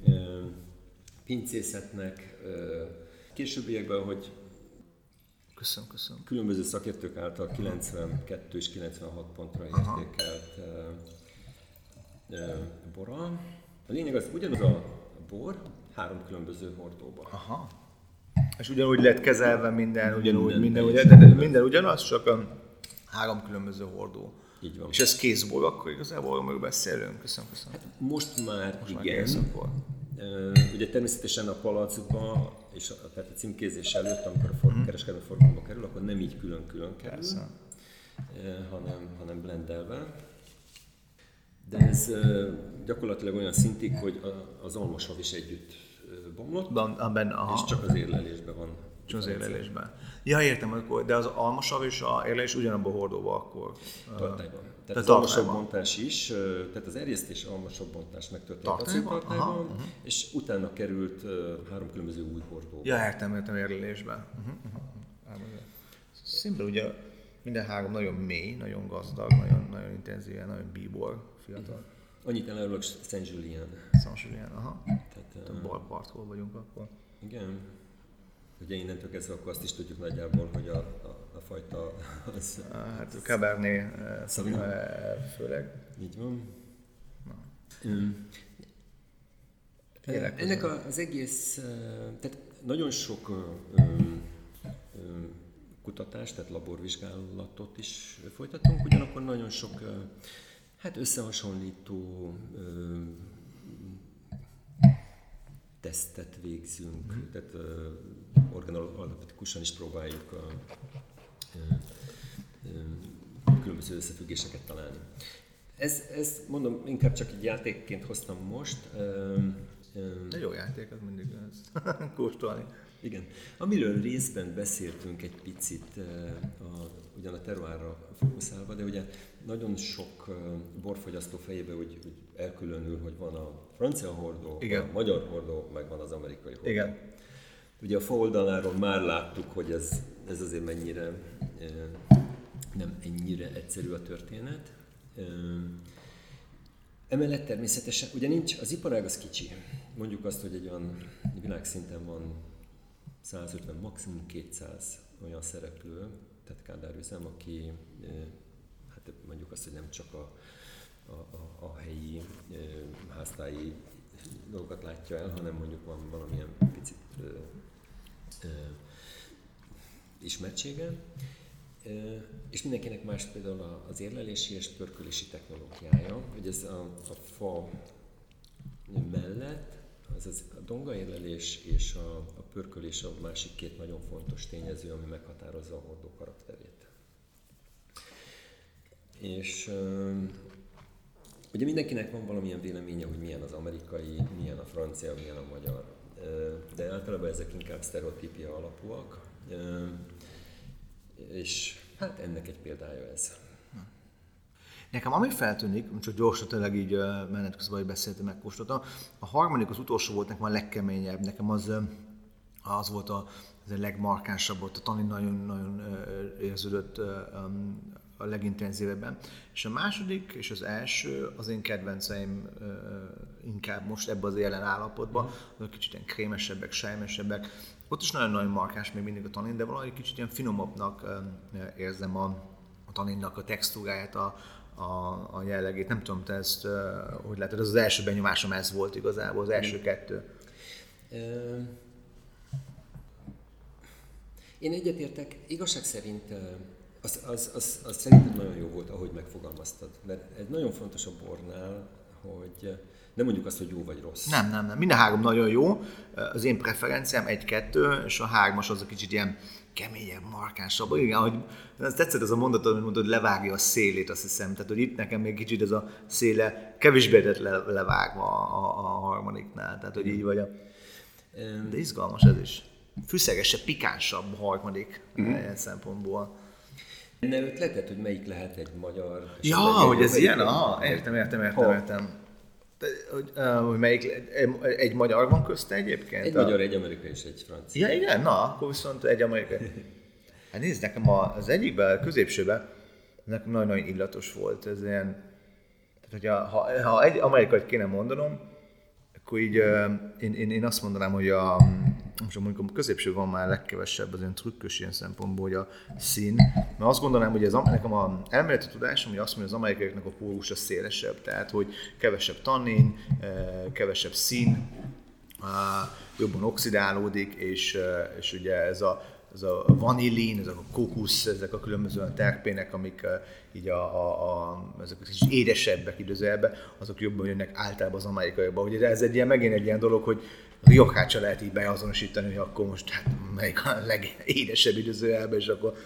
Speaker 2: pincészetnek későbbiekben, hogy
Speaker 1: köszönöm, köszönöm.
Speaker 2: különböző szakértők által kilencvenkettő és kilencvenhat pontra értékelt bora. A lényeg az, ugyanaz a bor, három különböző hordóban.
Speaker 1: Aha. És ugyanúgy lett kezelve minden, ugyanúgy, minden, minden,
Speaker 2: minden,
Speaker 1: minden, minden ugyanaz, csak a három különböző hordó.
Speaker 2: Így van.
Speaker 1: És ez készbor, akkor igazából meg beszélünk. Köszönöm, köszönöm.
Speaker 2: Hát most már
Speaker 1: most
Speaker 2: igen.
Speaker 1: Már
Speaker 2: uh, ugye természetesen a palacban, és a, tehát a címkézés előtt, amikor a for- hmm. kereskedelmi forgalomba kerül, akkor nem így külön-külön kerül, uh, hanem, hanem blendelve. De ez uh, gyakorlatilag olyan szintig, hogy a, az almasav is együtt uh, bomlott,
Speaker 1: ben, ben,
Speaker 2: és csak az érlelésben van
Speaker 1: Csak az érlelésben. Ja, értem, de az almasav és a érlelés ugyanabban a hordóban akkor.
Speaker 2: Tartályban. Tehát,
Speaker 1: tehát
Speaker 2: az almasabb bontás is, tehát az erjesztés almasabb bontás megtörtént acéltartályban, uh-huh. és utána került három különböző új hordóba.
Speaker 1: Ja, értem, értem, érlelésben. Uh-huh, uh-huh. Szimple ugye minden három nagyon mély, nagyon gazdag, nagyon, nagyon intenzíven, nagyon bíbor, fiatal. Uh-huh.
Speaker 2: Annyit elárulok Saint-Julien.
Speaker 1: Saint-Julien, aha. Tehát a bal parthol vagyunk akkor.
Speaker 2: Igen. Ugye innentől kezdve akkor azt is tudjuk nagyjából, hogy a, a, a fajta... Az,
Speaker 1: hát a Cabernet főleg.
Speaker 2: Így van. Um, ennek a, az egész, tehát nagyon sok um, um, kutatást, tehát laborvizsgálatot is folytatunk, ugyanakkor nagyon sok hát összehasonlító um, tesztet végzünk, mm. tehát uh, organoleptikusan is próbáljuk a, uh, uh, különböző összefüggéseket találni. Ez, ez mondom, inkább csak egy játékként hoztam most. Uh,
Speaker 1: uh, De jó játék, az mindig ez kóstolni.
Speaker 2: Igen. Amiről részben beszéltünk egy picit, uh, a, ugyan a terroárra fókuszálva, de ugye nagyon sok uh, borfogyasztó fejében úgy, úgy elkülönül, hogy van a francia hordó,
Speaker 1: igen.
Speaker 2: a magyar hordó, meg van az amerikai hordó.
Speaker 1: Igen.
Speaker 2: Ugye a fa oldaláról már láttuk, hogy ez, ez azért mennyire uh, nem ennyire egyszerű a történet. Uh, emellett természetesen, ugye nincs, az iparág az kicsi. Mondjuk azt, hogy egy olyan világszinten van százötven, maximum kétszáz olyan szereplő, tehát kádárüzem, aki hát mondjuk azt, hogy nem csak a, a, a, a helyi háztáji dolgokat látja el, hanem mondjuk van valamilyen picit ö, ö, ismertsége. Ö, és mindenkinek más például az érlelési és pörkölési technológiája, hogy ez a, a fa mellett az, az a dongaérlelés és a, a pörkölés a másik két nagyon fontos tényező, ami meghatározza a hordó karakterét. És uh, ugye mindenkinek van valamilyen véleménye, hogy milyen az amerikai, milyen a francia, milyen a magyar, uh, de általában ezek inkább sztereotípia alapúak, uh, és hát ennek egy példája ez.
Speaker 1: Nekem ami feltűnik, csak gyorsan tényleg így menet közben, hogy beszéltem, megkóstoltam, a harmadik, az utolsó volt nekem a legkeményebb, nekem az, az volt a, az a legmarkánsabb, ott a tanin nagyon-nagyon érződött a legintenzívebben. És a második és az első az én kedvenceim inkább most ebben az jelen állapotban, azok kicsit ilyen krémesebbek, sejmesebbek. Ott is nagyon-nagyon markáns még mindig a tanin, de valahogy kicsit ilyen finomabbnak érzem a, a taninnak a textúráját, a, A, a jellegét. Nem tudom, te ezt uh, hogy látod, az az első benyomásom ez volt igazából, az első kettő.
Speaker 2: Én egyetértek, igazság szerint az, az, az, az szerintem nagyon jó volt, ahogy megfogalmaztad, mert ez nagyon fontos a bornál, hogy nem mondjuk azt, hogy jó vagy rossz.
Speaker 1: Nem, nem, nem. Mind a három nagyon jó. Az én preferenciám egy-kettő, és a hármas az a kicsit ilyen keményebb, markánsabb. Igen, hogy ez tetszett ez a mondat, amit mondod, hogy levágja a szélét, azt hiszem. Tehát, hogy itt nekem még kicsit ez a széle kevésbé lett le, levágva a, a, a harmadiknál. Tehát, hogy így vagy a... De izgalmas ez is. Fűszegesebb, pikánsabb a harmadik mm. ilyen szempontból.
Speaker 2: Enne ötleted, hogy melyik lehet egy magyar...
Speaker 1: Ja, hogy ez ilyen? Aha, értem, értem, értem, értem. Hogy, uh, hogy melyik, egy, egy magyar van közte egyébként?
Speaker 2: Egy a... magyar, egy amerikai és egy francia.
Speaker 1: Ja igen? Na, akkor viszont egy amerikai. Hát nézd, nekem az egyikben, középsőben, nekem nagyon-nagyon illatos volt. Ez ilyen, tehát, hogyha, ha, ha egy amerikait kéne mondanom, akkor így uh, én, én, én azt mondanám, hogy a, most mondjuk a középső van már legkevesebb, az ilyen trükkös ilyen szempontból, hogy a szín. Mert azt gondolnám, hogy ez, nekem az elméleti tudásom, hogy azt mondja, az amerikaiaknak a pólus a szélesebb, tehát hogy kevesebb tannin, kevesebb szín, jobban oxidálódik, és, és ugye ez a, ez a vanillin, ez a kókusz, ezek a különböző terpének, amik így a, a, a, ezek kis édesebbek időzőjelben, azok jobban jönnek általában az amerikaiakban. Ugye ez egy ilyen, megint egy ilyen dolog, hogy Riochát se lehet így beazonosítani, hogy akkor most hát melyik a legédesebb időzőjelben, és akkor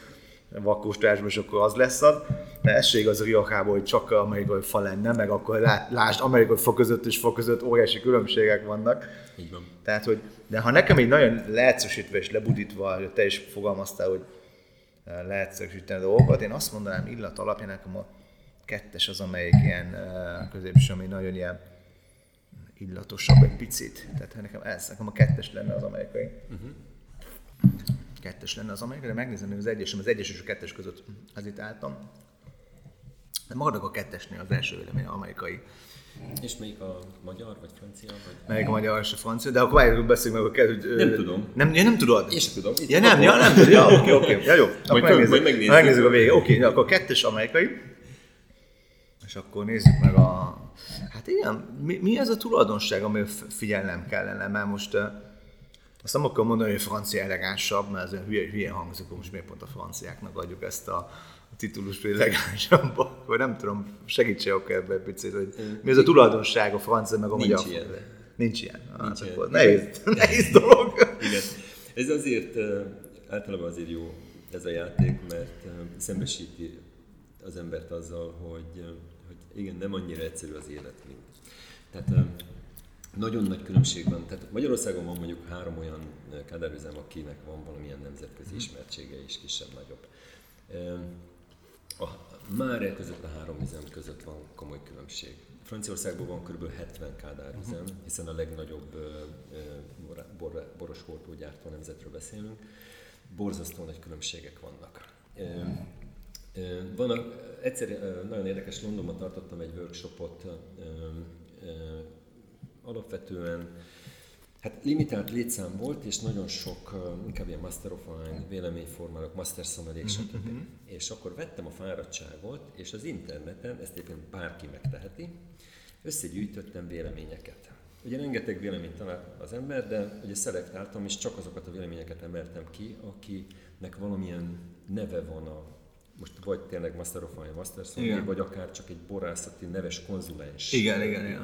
Speaker 1: vakkóstolásban, és akkor az lesz az. De ez se igaz a Riojából, hogy csak amerikai fa lenne, meg akkor lásd, amerikai fa között és fa között óriási különbségek vannak.
Speaker 2: Így van.
Speaker 1: Tehát, hogy, de ha nekem így nagyon leegyszerűsítve és lebudítva, hogy te is fogalmaztál, hogy leegyszerűsíteni a dolgokat, én azt mondanám illat alapján, nekem a kettes az, amelyik ilyen középső, ami nagyon ilyen illatosabb egy picit. Tehát nekem ez, nekem a kettes lenne az amerikai. Uh-huh. Kettes lenne az amerikai, de megnézem, hogy az egyes, az egyes és a kettes között az itt álltam. De maradok a kettesnél, az első vélemény amerikai.
Speaker 2: És melyik a magyar vagy francia? Vagy...
Speaker 1: Melyik a magyar és a francia, de akkor várjuk, beszéljünk meg, hogy...
Speaker 2: Nem ö, tudom.
Speaker 1: Nem, ja, nem tudod?
Speaker 2: Én sem tudom.
Speaker 1: Ja nem, ja, nem tudod. Ja, oké, oké. Ja, jó. Akkor
Speaker 2: majd
Speaker 1: megnézzük,
Speaker 2: megnézzük.
Speaker 1: megnézzük a végén. Oké, okay, akkor a kettes amerikai. És akkor nézzük meg a... Hát igen, mi, mi ez a tulajdonság, amire figyelnem kellene, mert most... Azt nem akarom mondani, hogy a francia elegánsabb, mert ez olyan hülye, hülye hangzik, most miért pont a franciáknak adjuk ezt a, a titulust, hogy elegánsabb, akkor nem tudom, segítsél akkor ebben egy picit, hogy mi ez a tulajdonság a francia meg a magyar.
Speaker 2: Nincs ilyen.
Speaker 1: Nincs ilyen.
Speaker 2: Nincs
Speaker 1: hát
Speaker 2: ilyen.
Speaker 1: Akkor nehéz, nehéz dolog.
Speaker 2: Igen. Ez azért, általában azért jó ez a játék, mert szembesíti az embert azzal, hogy, hogy igen, nem annyira egyszerű az élet, mint. Tehát nagyon nagy különbség van. Tehát Magyarországon van mondjuk három olyan kádárüzem, akinek van valamilyen nemzetközi ismertsége és kisebb-nagyobb. A, már e között a három üzem között van komoly különbség. Franciaországban van kb. hetven kádárüzem, hiszen a legnagyobb bor, boros hordógyártó nemzetről beszélünk. Borzasztó nagy különbségek vannak. Van a, egyszer nagyon érdekes, Londonban tartottam egy workshopot, alapvetően hát limitált létszám volt, és nagyon sok, inkább ilyen Master of Wine, véleményformálók, Master Sommelier, stb. Mm-hmm. És akkor vettem a fáradtságot, és az interneten, ezt éppen bárki megteheti, összegyűjtöttem véleményeket. Ugye rengeteg véleményt talál az ember, de ugye szelektáltam, és csak azokat a véleményeket emeltem ki, akinek valamilyen neve van a, most vagy tényleg Master of Wine, Master Sommelier, vagy akár csak egy borászati neves konzulens.
Speaker 1: Igen, igen, igen.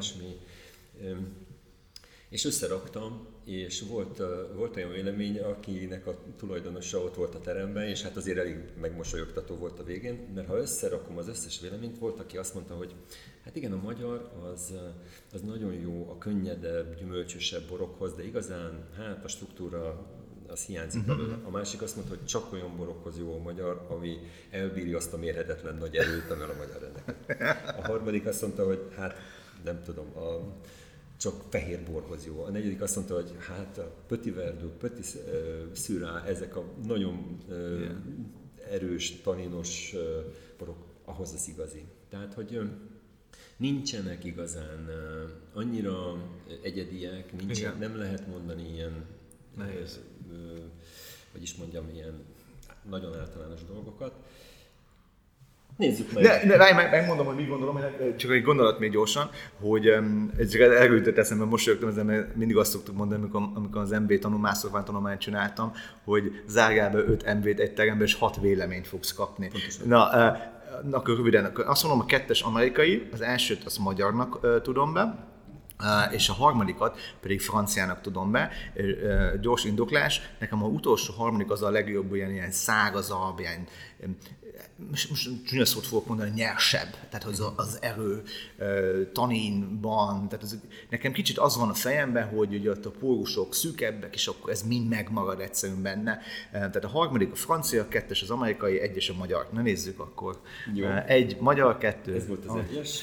Speaker 2: És összeraktam, és volt, volt olyan vélemény, akinek a tulajdonosa ott volt a teremben, és hát azért elég megmosolyogtató volt a végén, mert ha összerakom az összes véleményt, volt, aki azt mondta, hogy hát igen, a magyar az, az nagyon jó a könnyedebb, gyümölcsösebb borokhoz, de igazán hát a struktúra az hiányzik belőle. Uh-huh. A másik azt mondta, hogy csak olyan borokhoz jó a magyar, ami elbírja azt a mérhetetlen nagy erőt, amivel a magyar rendelkezik. A harmadik azt mondta, hogy hát nem tudom, a, csak fehér borhoz jó. A negyedik azt mondta, hogy hát a Petit Verdot, Petit Syrah, ezek a nagyon uh, yeah. erős, taninos uh, borok, ahhoz az igazi. Tehát, hogy uh, nincsenek igazán uh, annyira egyediek, nincsen, nem lehet mondani ilyen,
Speaker 1: nehéz.
Speaker 2: Uh, uh, hogy is mondjam, ilyen nagyon általános dolgokat. Nézzük meg.
Speaker 1: Ne, ne, meg, megmondom, hogy mit gondolom, csak egy gondolat még gyorsan, hogy ez csak elgültött eszembe, mosolyogtam ezen, mert mindig azt szoktuk mondani, amikor, amikor az em bé tanul, mászorvány tanulmányt csináltam, hogy zárjál be öt em bét egy terembe, és hat véleményt fogsz kapni. Pontosan. Na, na, akkor röviden, azt mondom, a kettes amerikai, az elsőt azt magyarnak uh, tudom be, Uh, és a harmadikat pedig franciának tudom be, uh, gyors indoklás. Nekem a utolsó harmadik az a legjobb, ilyen, ilyen szágazabb, ilyen, most, most csúnya szót fogok mondani, nyersebb, tehát az, az erő uh, taninban, tehát az, nekem kicsit az van a fejemben, hogy ugye ott a pórusok szűkebbek, és akkor ez mind megmarad egyszerűen benne. Uh, tehát a harmadik a francia, a kettes az amerikai, egyes a magyar. Na nézzük akkor. Uh, egy magyar, kettő.
Speaker 2: Ez volt az
Speaker 1: ah.
Speaker 2: egyes.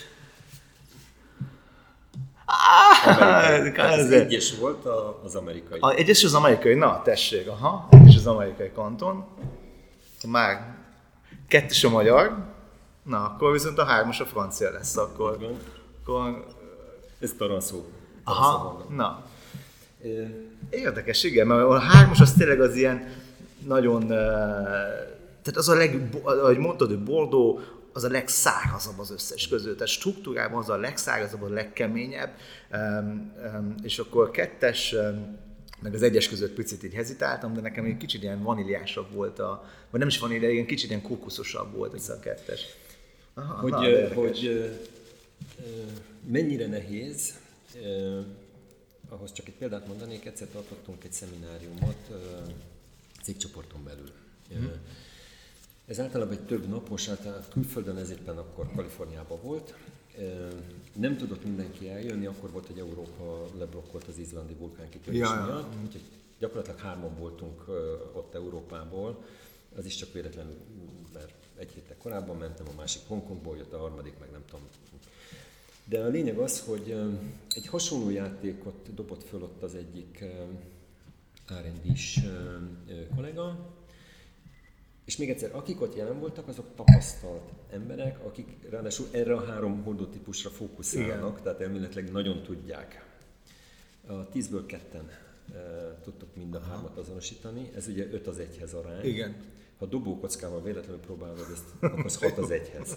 Speaker 1: Ah,
Speaker 2: az egyes volt a, az amerikai.
Speaker 1: A egyes az amerikai, na tessék, aha, egyes az amerikai kanton. Már kettes a magyar, na akkor viszont a hármas a francia lesz, akkor... akkor...
Speaker 2: Ez taranszó.
Speaker 1: Aha, na. Érdekes, igen, mert a hármas az tényleg az ilyen nagyon... Tehát az a leg, ahogy mondtad, hogy Bordeaux, az a legszárazabb az összes közül, tehát struktúrában az a legszárazabb, a legkeményebb, és akkor a kettes, meg az egyes között picit így hezitáltam, de nekem egy kicsit ilyen vaníliásabb volt, a, vagy nem is vanília, ilyen kicsit ilyen kókuszosabb volt ez a kettes.
Speaker 2: Aha, hogy, na, hogy mennyire nehéz, ahhoz csak egy példát mondanék, egyszer tartottunk egy szemináriumot cégcsoporton belül. Hmm. Ez általában egy több napos, általában külföldön, ez éppen akkor Kaliforniában volt. Nem tudott mindenki eljönni, akkor volt, hogy Európa leblokkolt az izlandi vulkánkitörés
Speaker 1: Ja, ja.
Speaker 2: miatt, úgyhogy gyakorlatilag hárman voltunk ott Európából. Az is csak véletlenül, mert egy héttel korábban mentem, a másik Hongkongból jött, a harmadik meg nem tudom. De a lényeg az, hogy egy hasonló játékot dobott föl ott az egyik er és dés kollega, és még egyszer, akik ott jelen voltak, azok tapasztalt emberek, akik ráadásul erre a három hordótípusra fókuszálnak, igen. Tehát elméletileg nagyon tudják. A tízből ketten e, tudtuk mind a Aha. hármat azonosítani, ez ugye öt az egyhez arány.
Speaker 1: Igen.
Speaker 2: Ha dobókockával véletlenül próbálod ezt, akkor az hat az egyhez.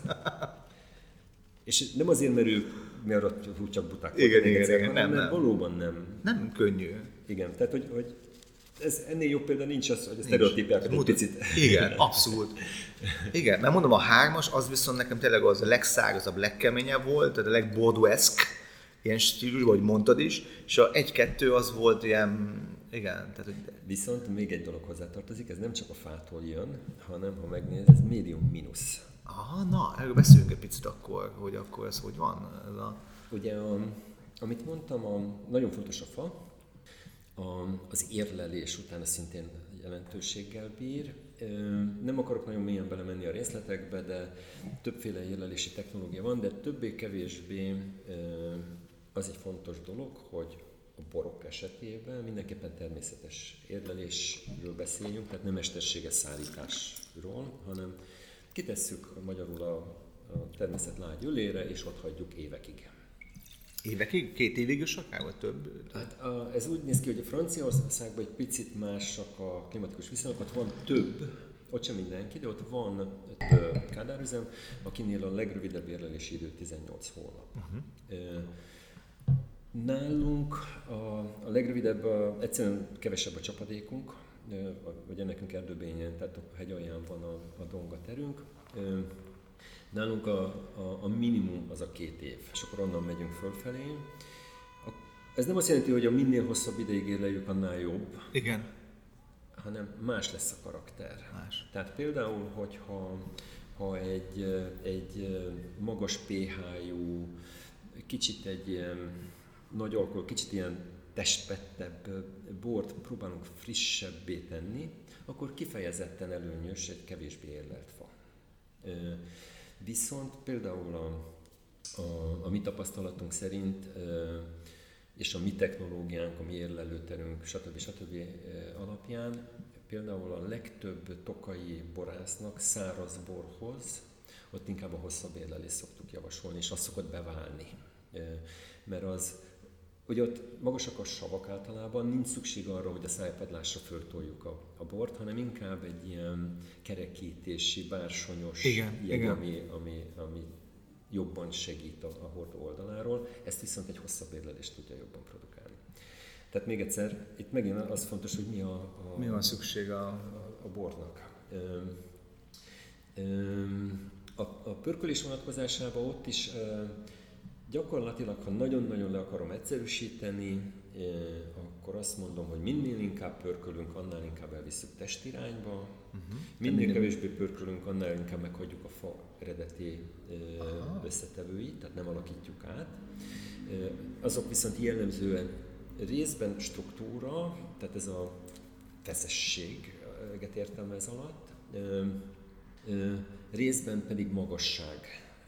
Speaker 2: És nem azért, mert ők mert ott csak buták
Speaker 1: igen,
Speaker 2: voltak,
Speaker 1: igen,
Speaker 2: egyszer,
Speaker 1: igen,
Speaker 2: hanem
Speaker 1: nem,
Speaker 2: mert
Speaker 1: nem.
Speaker 2: valóban nem.
Speaker 1: Nem könnyű.
Speaker 2: Igen, tehát hogy, hogy ez ennél jobb példa nincs az, hogy a sztereotípiákat egy picit.
Speaker 1: Igen, abszolút. Igen, mert mondom, a hármas az viszont nekem tényleg az a legszárazabb, legkeményebb volt, tehát a legbordeaux-eszk, ilyen stílus, ahogy mondtad is, és a egy-kettő az volt ilyen, igen. Tehát, hogy...
Speaker 2: Viszont még egy dolog hozzátartozik, ez nem csak a fától jön, hanem ha megnézed, ez medium minusz.
Speaker 1: Aha, na, erről beszéljünk egy picit akkor, hogy akkor ez hogy van. Ez a...
Speaker 2: Ugye, a, amit mondtam, a, nagyon fontos a fa, a, az érlelés utána szintén jelentőséggel bír. Nem akarok nagyon mélyen belemenni a részletekbe, de többféle érlelési technológia van, de többé-kevésbé az egy fontos dolog, hogy a borok esetében mindenképpen természetes érlelésről beszéljünk, tehát nem mesterséges szállításról, hanem kitesszük magyarul a, a természet lágy ölére, és ott hagyjuk évekig.
Speaker 1: Évekig? Két évig is akár, vagy több?
Speaker 2: Hát a, ez úgy néz ki, hogy a Franciaországban egy picit másak a klimatikus viszonyok, ott van több, ott sem mindenki, de ott van több kádárüzem, akinél a legrövidebb érlelési idő tizennyolc hónap. Uh-huh. Nálunk a, a legrövidebb, a, egyszerűen kevesebb a csapadékunk, ugye nekünk Erdőbényen, tehát a hegyalján van a, a donga terünk. Nálunk a, a, a minimum az a két év, és akkor onnan megyünk fölfelé. A, ez nem azt jelenti, hogy a minél hosszabb ideig érleljük, annál jobb.
Speaker 1: Igen.
Speaker 2: Hanem más lesz a karakter.
Speaker 1: Más.
Speaker 2: Tehát például, hogyha ha egy, egy magas pé há-jú, kicsit egy ilyen nagy alkohol, kicsit ilyen testpettebb bort próbálunk frissebbé tenni, akkor kifejezetten előnyös egy kevésbé érlelt fa. Viszont például a, a, a mi tapasztalatunk szerint, és a mi technológiánk, a mi érlelőterünk, stb. stb. Alapján, például a legtöbb tokai borásznak száraz borhoz, ott inkább a hosszabb érlelést szoktuk javasolni, és az szokott beválni. Mert az, ugye ott magasak a savak általában, nincs szükség arra, hogy a szájpadlásra föltoljuk a, a bort, hanem inkább egy ilyen kerekítési, bársonyos
Speaker 1: igen,
Speaker 2: jegy,
Speaker 1: igen.
Speaker 2: Ami, ami, ami jobban segít a, a hordó oldaláról, ezt viszont egy hosszabb érlelést tudja jobban produkálni. Tehát még egyszer, itt megint az fontos, hogy mi a, a,
Speaker 1: mi van szükség a,
Speaker 2: a, a bornak. Öm, öm, a, a pörkölés vonatkozásában ott is gyakorlatilag, ha nagyon-nagyon le akarom egyszerűsíteni, akkor azt mondom, hogy minél inkább pörkölünk, annál inkább elviszük testirányba, uh-huh. minél kevésbé pörkölünk, annál inkább meghagyjuk a fa eredeti Aha. összetevőit, tehát nem alakítjuk át. Azok viszont jellemzően részben struktúra, tehát ez a feszességet értem ez alatt, részben pedig magasság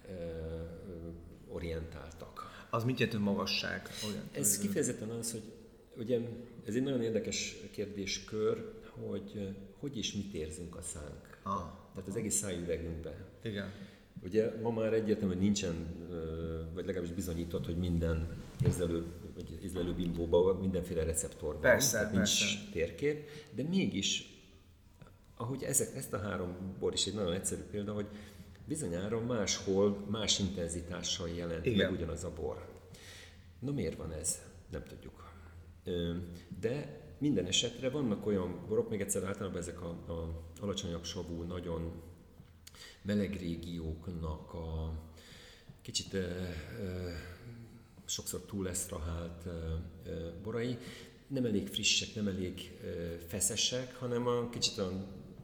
Speaker 2: orientáltak.
Speaker 1: Az mit jelent, hogy magasság?
Speaker 2: Ez kifejezetten az, hogy ugye ez egy nagyon érdekes kérdéskör, hogy hogy és mit érzünk a szánk. Ah, Tehát az egész szájüregünkben.
Speaker 1: Igen.
Speaker 2: Ugye ma már egyértelmű, hogy nincsen, vagy legalábbis bizonyított, hogy minden érzlelő, vagy érzlelő bimbóban mindenféle receptor van.
Speaker 1: Persze,
Speaker 2: tehát
Speaker 1: persze.
Speaker 2: Nincs térkép, de mégis, ahogy ezek, ezt a három bor is egy nagyon egyszerű példa, hogy bizonyára máshol más intenzitással jelent Igen. meg ugyanaz a bor. Na miért van ez? Nem tudjuk. De minden esetre vannak olyan borok, még egyszer általában ezek a, a alacsonyabb savú, nagyon meleg régióknak a kicsit e, e, sokszor túl esztrahált e, e, borai, nem elég frissek, nem elég e, feszesek, hanem a kicsit a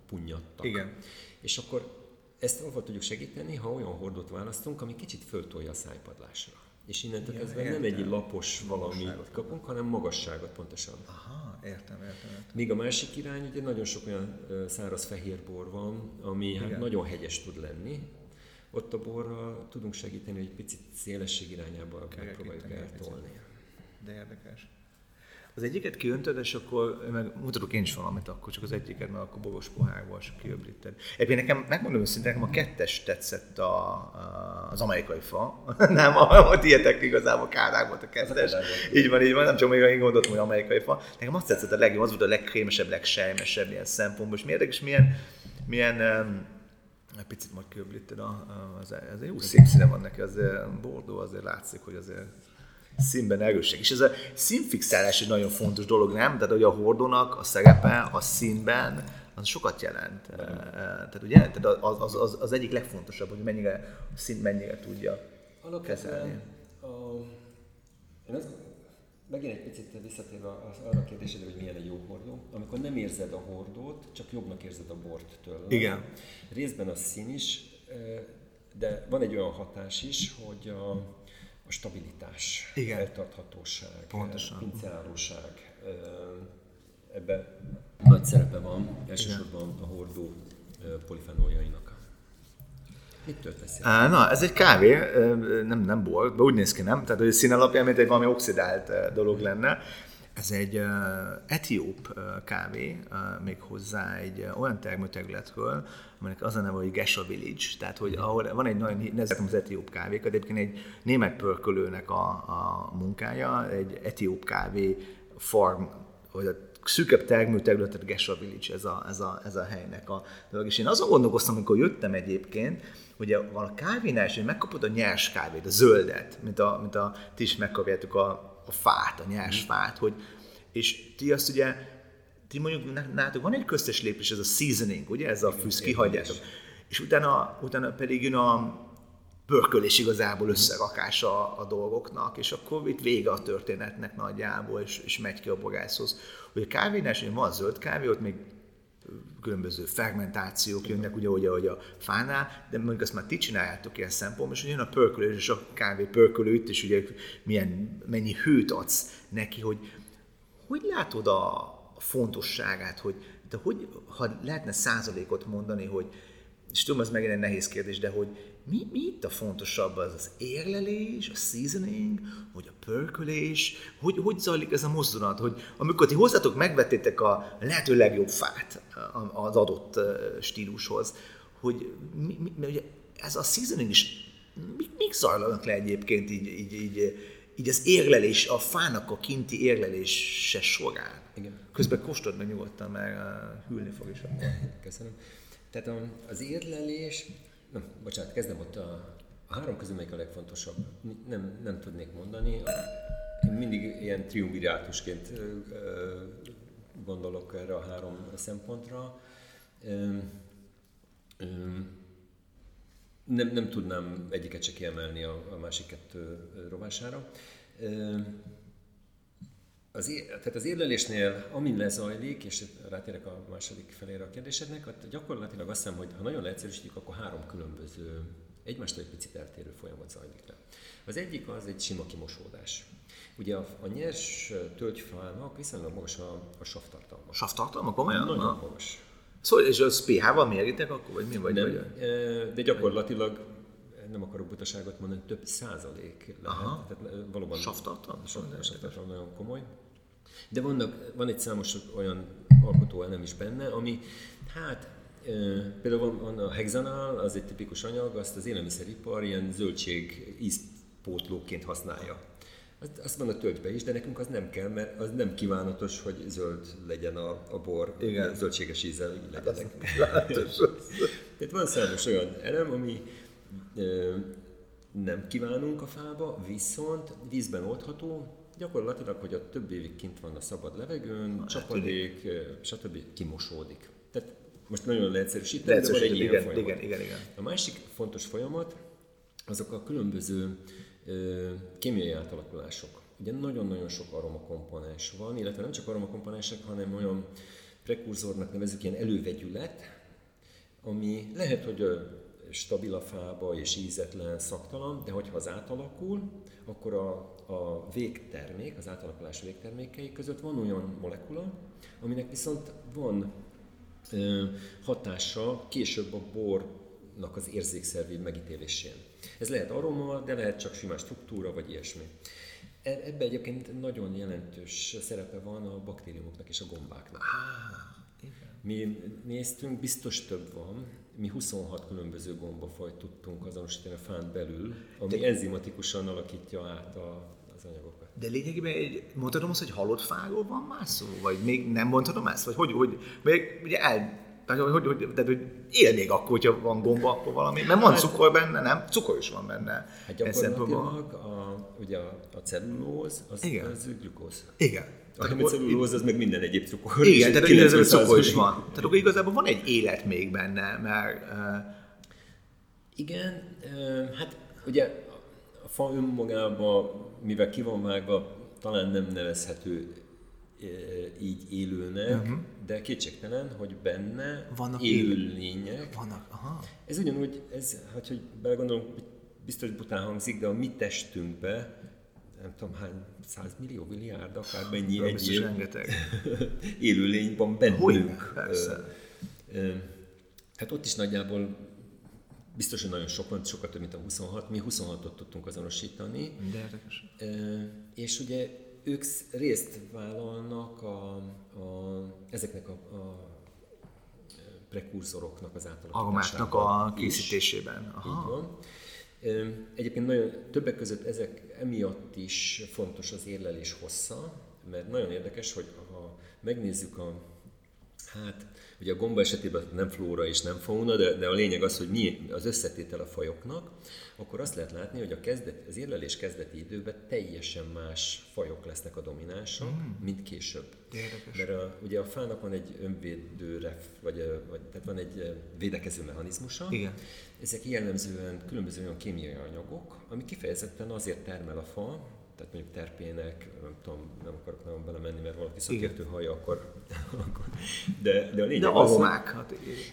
Speaker 2: punyadtak.
Speaker 1: Igen.
Speaker 2: És akkor ezt avval tudjuk segíteni, ha olyan hordót választunk, ami kicsit föltolja a szájpadlásra. És innentől
Speaker 1: Ja,
Speaker 2: kezdve
Speaker 1: értem.
Speaker 2: nem egy lapos valamit
Speaker 1: Magasságot
Speaker 2: kapunk, hanem magasságot pontosan.
Speaker 1: Aha, értem, értem, értem.
Speaker 2: Míg a másik irány, ugye nagyon sok olyan ö, száraz fehér bor van, ami hát nagyon hegyes tud lenni. Ott a borral tudunk segíteni, hogy egy picit szélesség irányába megpróbáljuk eltolni.
Speaker 1: De érdekes. Az egyiket kiöntöd, és akkor meg mutatok én is valamit, akkor csak az egyiket, mert akkor boros pohárból, és kiöblíted. Egyébként nekem, megmondom őszintén, nekem a kettes tetszett a, a, az amerikai fa. Nem, ott ilyetek igazából, Kádár volt a kettes. Így van, így van, nem csak még én gondoltam, hogy amerikai fa. Nekem azt tetszett a legjobb, az volt a legkrémesebb, legsejmesebb ilyen szempontból, és mi érdekes, milyen, milyen um, egy picit majd kiöblíted, az, az egy jó szép színe van neki, az bordó, azért látszik, hogy azért színben erősek. És ez a színfixálás egy nagyon fontos dolog, nem? Tehát, hogy a hordónak a szerepe a színben az sokat jelent. Mm. Tehát, ugye, tehát az, az, az, az egyik legfontosabb, hogy mennyire a színt mennyire tudja kezelni.
Speaker 2: A, én azt, megint egy picit visszatérve arra a kérdésedre, hogy milyen egy jó hordó. Amikor nem érzed a hordót, csak jobbnak érzed a bort tőle.
Speaker 1: Igen.
Speaker 2: Részben a szín is, de van egy olyan hatás is, hogy a A stabilitás,
Speaker 1: igen.
Speaker 2: eltarthatóság,
Speaker 1: pontosan.
Speaker 2: pincélállóság. Ebben nagy szerepe van, elsősorban a hordó polifenoljainak. Mit töltesz?
Speaker 1: Na, ez egy kávé, nem, nem bor, de úgy néz ki, nem? Tehát, hogy a szín alapján, mint egy valami oxidált dolog lenne. Ez egy uh, etióp uh, kávé, uh, még hozzá egy uh, olyan termőterületről, aminek az a neve, hogy Gesha Village. Tehát, hogy ahol van egy nagyon, nevezetem az etióp kávékat, egyébként egy német pörkölőnek a, a munkája, egy etióp kávé farm, hogy a szűkebb termőterületet Gesha Village, ez a, ez, a, ez a helynek a dolog. És én azon gondolkoztam, amikor jöttem egyébként, hogy a, a kávénál is, hogy megkapod a nyers kávét, a zöldet, mint a, mint a ti is megkapjátok a a fát, a nyers fát, hogy, és ti azt ugye, ti mondjuk nálatok van egy köztes lépés, ez a seasoning, ugye, ez a fűz, kihagyjátok, és utána, utána pedig jön a pörkölés igazából összerakása a dolgoknak, és akkor itt vége a történetnek nagyjából, és, és megy ki a borászhoz. Hogy a kávénál, és van zöld kávé, ott még különböző fermentációk jönnek, ugye, ugye, ugye a fánál, de mondjuk azt már ti csináljátok ilyen szempontból, és jön a pörkölés, és a kávé pörkölő itt, és ugye milyen, mennyi hőt adsz neki, hogy hogy látod a, a fontosságát, hogy, de hogy, ha lehetne százalékot mondani, hogy, és tudom, ez megint egy nehéz kérdés, de hogy mi, mi itt a fontosabb, az az érlelés, a seasoning, vagy a pörkölés, hogy, hogy zajlik ez a mozdulat, hogy amikor ti hozzátok, megvettétek a lehető legjobb fát az adott stílushoz, hogy mi, mi, ugye ez a seasoning is, mik, mik zajlanak le egyébként így, így, így, így az érlelés, a fának a kinti érlelése során?
Speaker 2: Igen.
Speaker 1: Közben kóstold meg nyugodtan, mert hűlni fog is.
Speaker 2: Köszönöm. Tehát az érlelés, nem, bocsánat, kezdem ott a, a három közül melyik a legfontosabb. Nem, nem tudnék mondani. Én mindig ilyen triumvirátusként gondolok erre a három szempontra. Nem, nem tudnám egyiket se kiemelni a, a másik kettő rovására. Az, tehát az érlelésnél, amin lezajlik, és rátérek a második felére a kérdésednek, hát gyakorlatilag azt hiszem, hogy ha nagyon leegyszerűsítjük, akkor három különböző, egymástól egy picit eltérő folyamat zajlik le. Az egyik az egy sima kimosódás. Ugye a, a nyers tölgyfának viszonylag magas a, a savtartalma.
Speaker 1: Savtartalma? Komolyan?
Speaker 2: Nagyon ha. magas.
Speaker 1: Szóval, és az pé há-val méritek akkor, vagy mi vagy?
Speaker 2: Nem,
Speaker 1: vagy?
Speaker 2: de gyakorlatilag, nem akarok butaságot mondani, több százalék lehet.
Speaker 1: Aha.
Speaker 2: Tehát valóban
Speaker 1: savtartalma?
Speaker 2: A savtartalma nagyon komoly. De vannak, van egy számos olyan alkotóelem is benne, ami, hát, e, például van, van a hexanál, az egy tipikus anyag, azt az élelmiszeripar ilyen zöldség ízpótlóként használja. Azt, azt van a tölgybe is, de nekünk az nem kell, mert az nem kívánatos, hogy zöld legyen a, a bor, igen. Zöldséges ízzel legyenek. Tehát van számos olyan elem, ami e, nem kívánunk a fába, viszont vízben oldható, gyakorlatilag, hogy a több évig kint van a szabad levegőn, ha, csapadék, stb. Kimosódik. Tehát most nagyon leegyszerűsítem, de van egy ilyen
Speaker 1: igen,
Speaker 2: folyamat.
Speaker 1: Igen, igen, igen.
Speaker 2: A másik fontos folyamat, azok a különböző ö, kémiai átalakulások. Ugye nagyon-nagyon sok aromakomponens van, illetve nem csak aromakomponensek, hanem olyan prekurzornak nevezzük, ilyen elővegyület, ami lehet, hogy stabil a fába és ízetlen, szaktalan, de hogyha az átalakul, akkor a, a végtermék, az átalakulás végtermékei között van olyan molekula, aminek viszont van ö, hatása később a bornak az érzékszervi megítélésén. Ez lehet aroma, de lehet csak sima struktúra, vagy ilyesmi. Ebben egyébként nagyon jelentős szerepe van a baktériumoknak és a gombáknak. Mi néztünk, biztos több van, mi huszonhat különböző gombafajt tudtunk azonosítani a fán belül, ami de, enzimatikusan alakítja át a, az anyagokat.
Speaker 1: De lényegében egy, mondhatom azt, hogy halott fáról van már szó? Vagy még nem mondhatom ezt? Vagy hogy, hogy még, ugye el, tehát, hogy, hogy, de, hogy él még akkor, hogyha van gomba, akkor valami? Mert van hát, cukor benne, nem? Cukor is van benne.
Speaker 2: Hát gyakorlatilag a, ugye a, a cellulóz, az, az glükóz.
Speaker 1: Igen.
Speaker 2: A cellulóz az meg minden egyéb cukor.
Speaker 1: Igen, tehát igazából cukor is van. Tehát akkor igazából van egy élet még benne, mert... Uh...
Speaker 2: Igen, uh, hát ugye a fa önmagában, mivel ki van vágva, talán nem nevezhető uh, így élőnek, uh-huh. de kétségtelen, hogy benne
Speaker 1: vannak
Speaker 2: élőlények.
Speaker 1: Vannak, aha.
Speaker 2: Ez ugyanúgy, ez, hát, hogy belegondolom, biztos bután hangzik, de a mi testünkbe nem tudom hány százmillió, milliárd, akár mennyi egy élőlény van bennünk.
Speaker 1: Hogyne, persze.
Speaker 2: Hát ott is nagyjából biztos, hogy nagyon sok van, sokkal több, mint a huszonhat. Mi huszonhatot tudtunk azonosítani.
Speaker 1: De érdekes.
Speaker 2: És ugye ők részt vállalnak a, a, ezeknek a, a prekurzoroknak az átalakításában.
Speaker 1: Aromáknak a készítésében.
Speaker 2: Aha. Így van. Egyébként nagyon, többek között ezek emiatt is fontos az érlelés hossza, mert nagyon érdekes, hogy ha megnézzük a, hát ugye a gomba esetében nem flóra és nem fauna, de, de a lényeg az, hogy mi az összetétel a fajoknak, akkor azt lehet látni, hogy a kezdet, az érlelés kezdeti időben teljesen más fajok lesznek a dominánsak, mm. mint később.
Speaker 1: Érdekes.
Speaker 2: Mert a, ugye a fának van egy önvédő, ref, vagy, vagy tehát van egy védekező mechanizmusa.
Speaker 1: Igen.
Speaker 2: Ezek jellemzően különböző olyan kémiai anyagok, ami kifejezetten azért termel a fa, tehát mondjuk terpének, nem tudom, nem akarok nagyon belemenni, mert valaki szakértő hallja, akkor, akkor de, de a lényeg
Speaker 1: de
Speaker 2: az,
Speaker 1: aromák.
Speaker 2: Hát,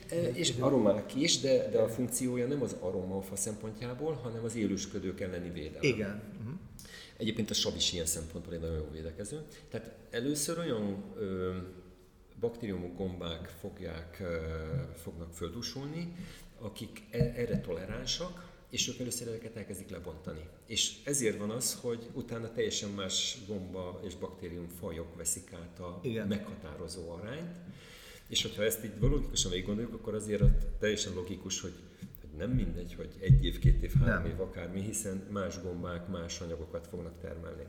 Speaker 2: és aromák is, de, de a funkciója nem az aroma a fa szempontjából, hanem az élősködők elleni védelem.
Speaker 1: Igen. Uh-huh.
Speaker 2: Egyébként a sav is ilyen szempontból egy nagyon jó védekező. Tehát először olyan ö, baktériumok, gombák fogják, ö, fognak földúsulni, akik erre toleránsak, és ők először ezeket elkezdik lebontani. És ezért van az, hogy utána teljesen más gomba és baktérium fajok veszik át a Igen. meghatározó arányt. És hogyha ezt így logikusan végig gondoljuk, akkor azért teljesen logikus, hogy nem mindegy, hogy egy év, két év, három év akármi, hiszen más gombák más anyagokat fognak termelni.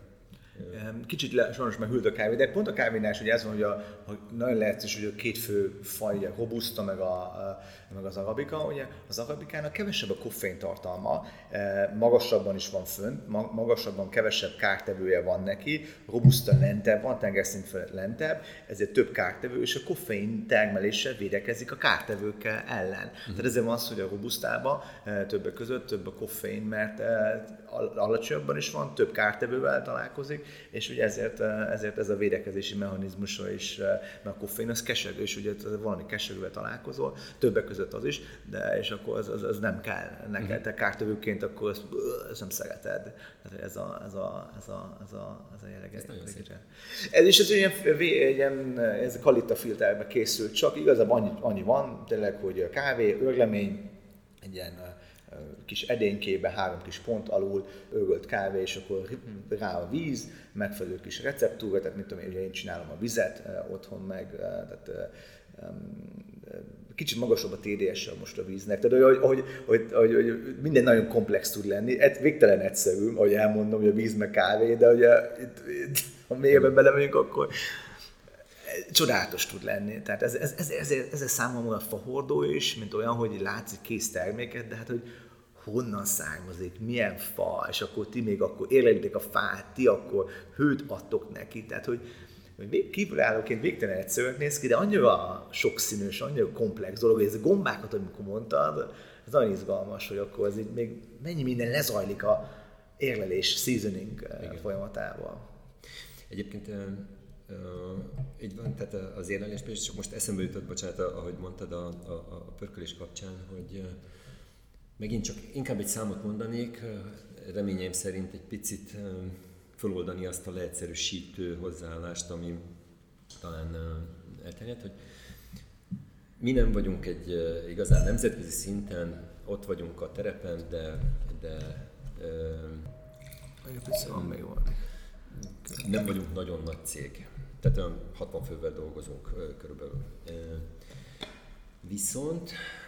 Speaker 1: Kicsit le, sajnos már hűlt a kávé, de pont a kávénál is, hogy ez van, hogy, a, a nagyon lehetős, hogy a két fő faj, ugye, robusta, meg, a, a, meg az arabika, ugye az arabikának kevesebb a koffein tartalma, magasabban is van fönt, magasabban kevesebb kártevője van neki, robusta lentebb van, tengerszint felett lentebb, ezért több kártevő, és a koffein termeléssel védekezik a kártevőkkel ellen. Uh-huh. Tehát ezért van az, hogy a robustában többek között több a koffein, mert alacsonyabban is van, több kártevővel találkozik, és ugye ezért, ezért ez a védekezési mechanizmusa is, mert a koffein az keserű, és ugye valami keserűvel találkozol, többek között az is, de és akkor az, az, az nem kell neked, te kártevőként akkor ezt, ezt nem szereted. Ez a, ez a, ez a, ez a, ez a jellege. Ez, ez is ez ilyen, ilyen ez Kalita filterbe készült, csak igazából annyi, annyi van, tényleg, hogy kávé, örlemény, egy ilyen kis edénykébe, három kis pont alul ögölt kávé, és akkor rá a víz, megfelelő kis receptúra, tehát mit tudom én, ugye én csinálom a vizet otthon meg, tehát kicsit magasabb a té dé es-e most a víznek, tehát hogy, hogy, hogy, hogy, hogy minden nagyon komplex tud lenni, ez végtelen egyszerű, ahogy elmondom, hogy a víz meg kávé, de ugye itt, itt, ha mélyebben belemegyünk, akkor csodálatos tud lenni. Tehát ez, ez, ez, ez, ez, ez számomra a fahordó is, mint olyan, hogy látszik kész terméket, de hát, hogy honnan származik, milyen fa, és akkor ti még akkor érlelitek a fát, ti akkor hőt adtok neki. Tehát, hogy, hogy kívülállóként végtelen egyszerűen néz ki, de annyira sokszínűs, annyira komplex dolog, hogy ez a gombákat, amikor mondtad, ez nagyon izgalmas, hogy akkor ez így még mennyi minden lezajlik a érlelés, seasoning Igen. folyamatával.
Speaker 2: Egyébként így van, tehát az érlelésben is, csak most eszembe jutott, bocsánat, ahogy mondtad a, a, a pörkölés kapcsán, hogy megint csak inkább egy számot mondanék, reményeim szerint egy picit föloldani azt a leegyszerűsítő hozzáállást, ami talán elterjedt, hogy mi nem vagyunk egy igazán nemzetközi szinten, ott vagyunk a terepen, de, de nem vagyunk nagyon nagy cég. Tehát olyan hatvan fővel dolgozunk körülbelül. Viszont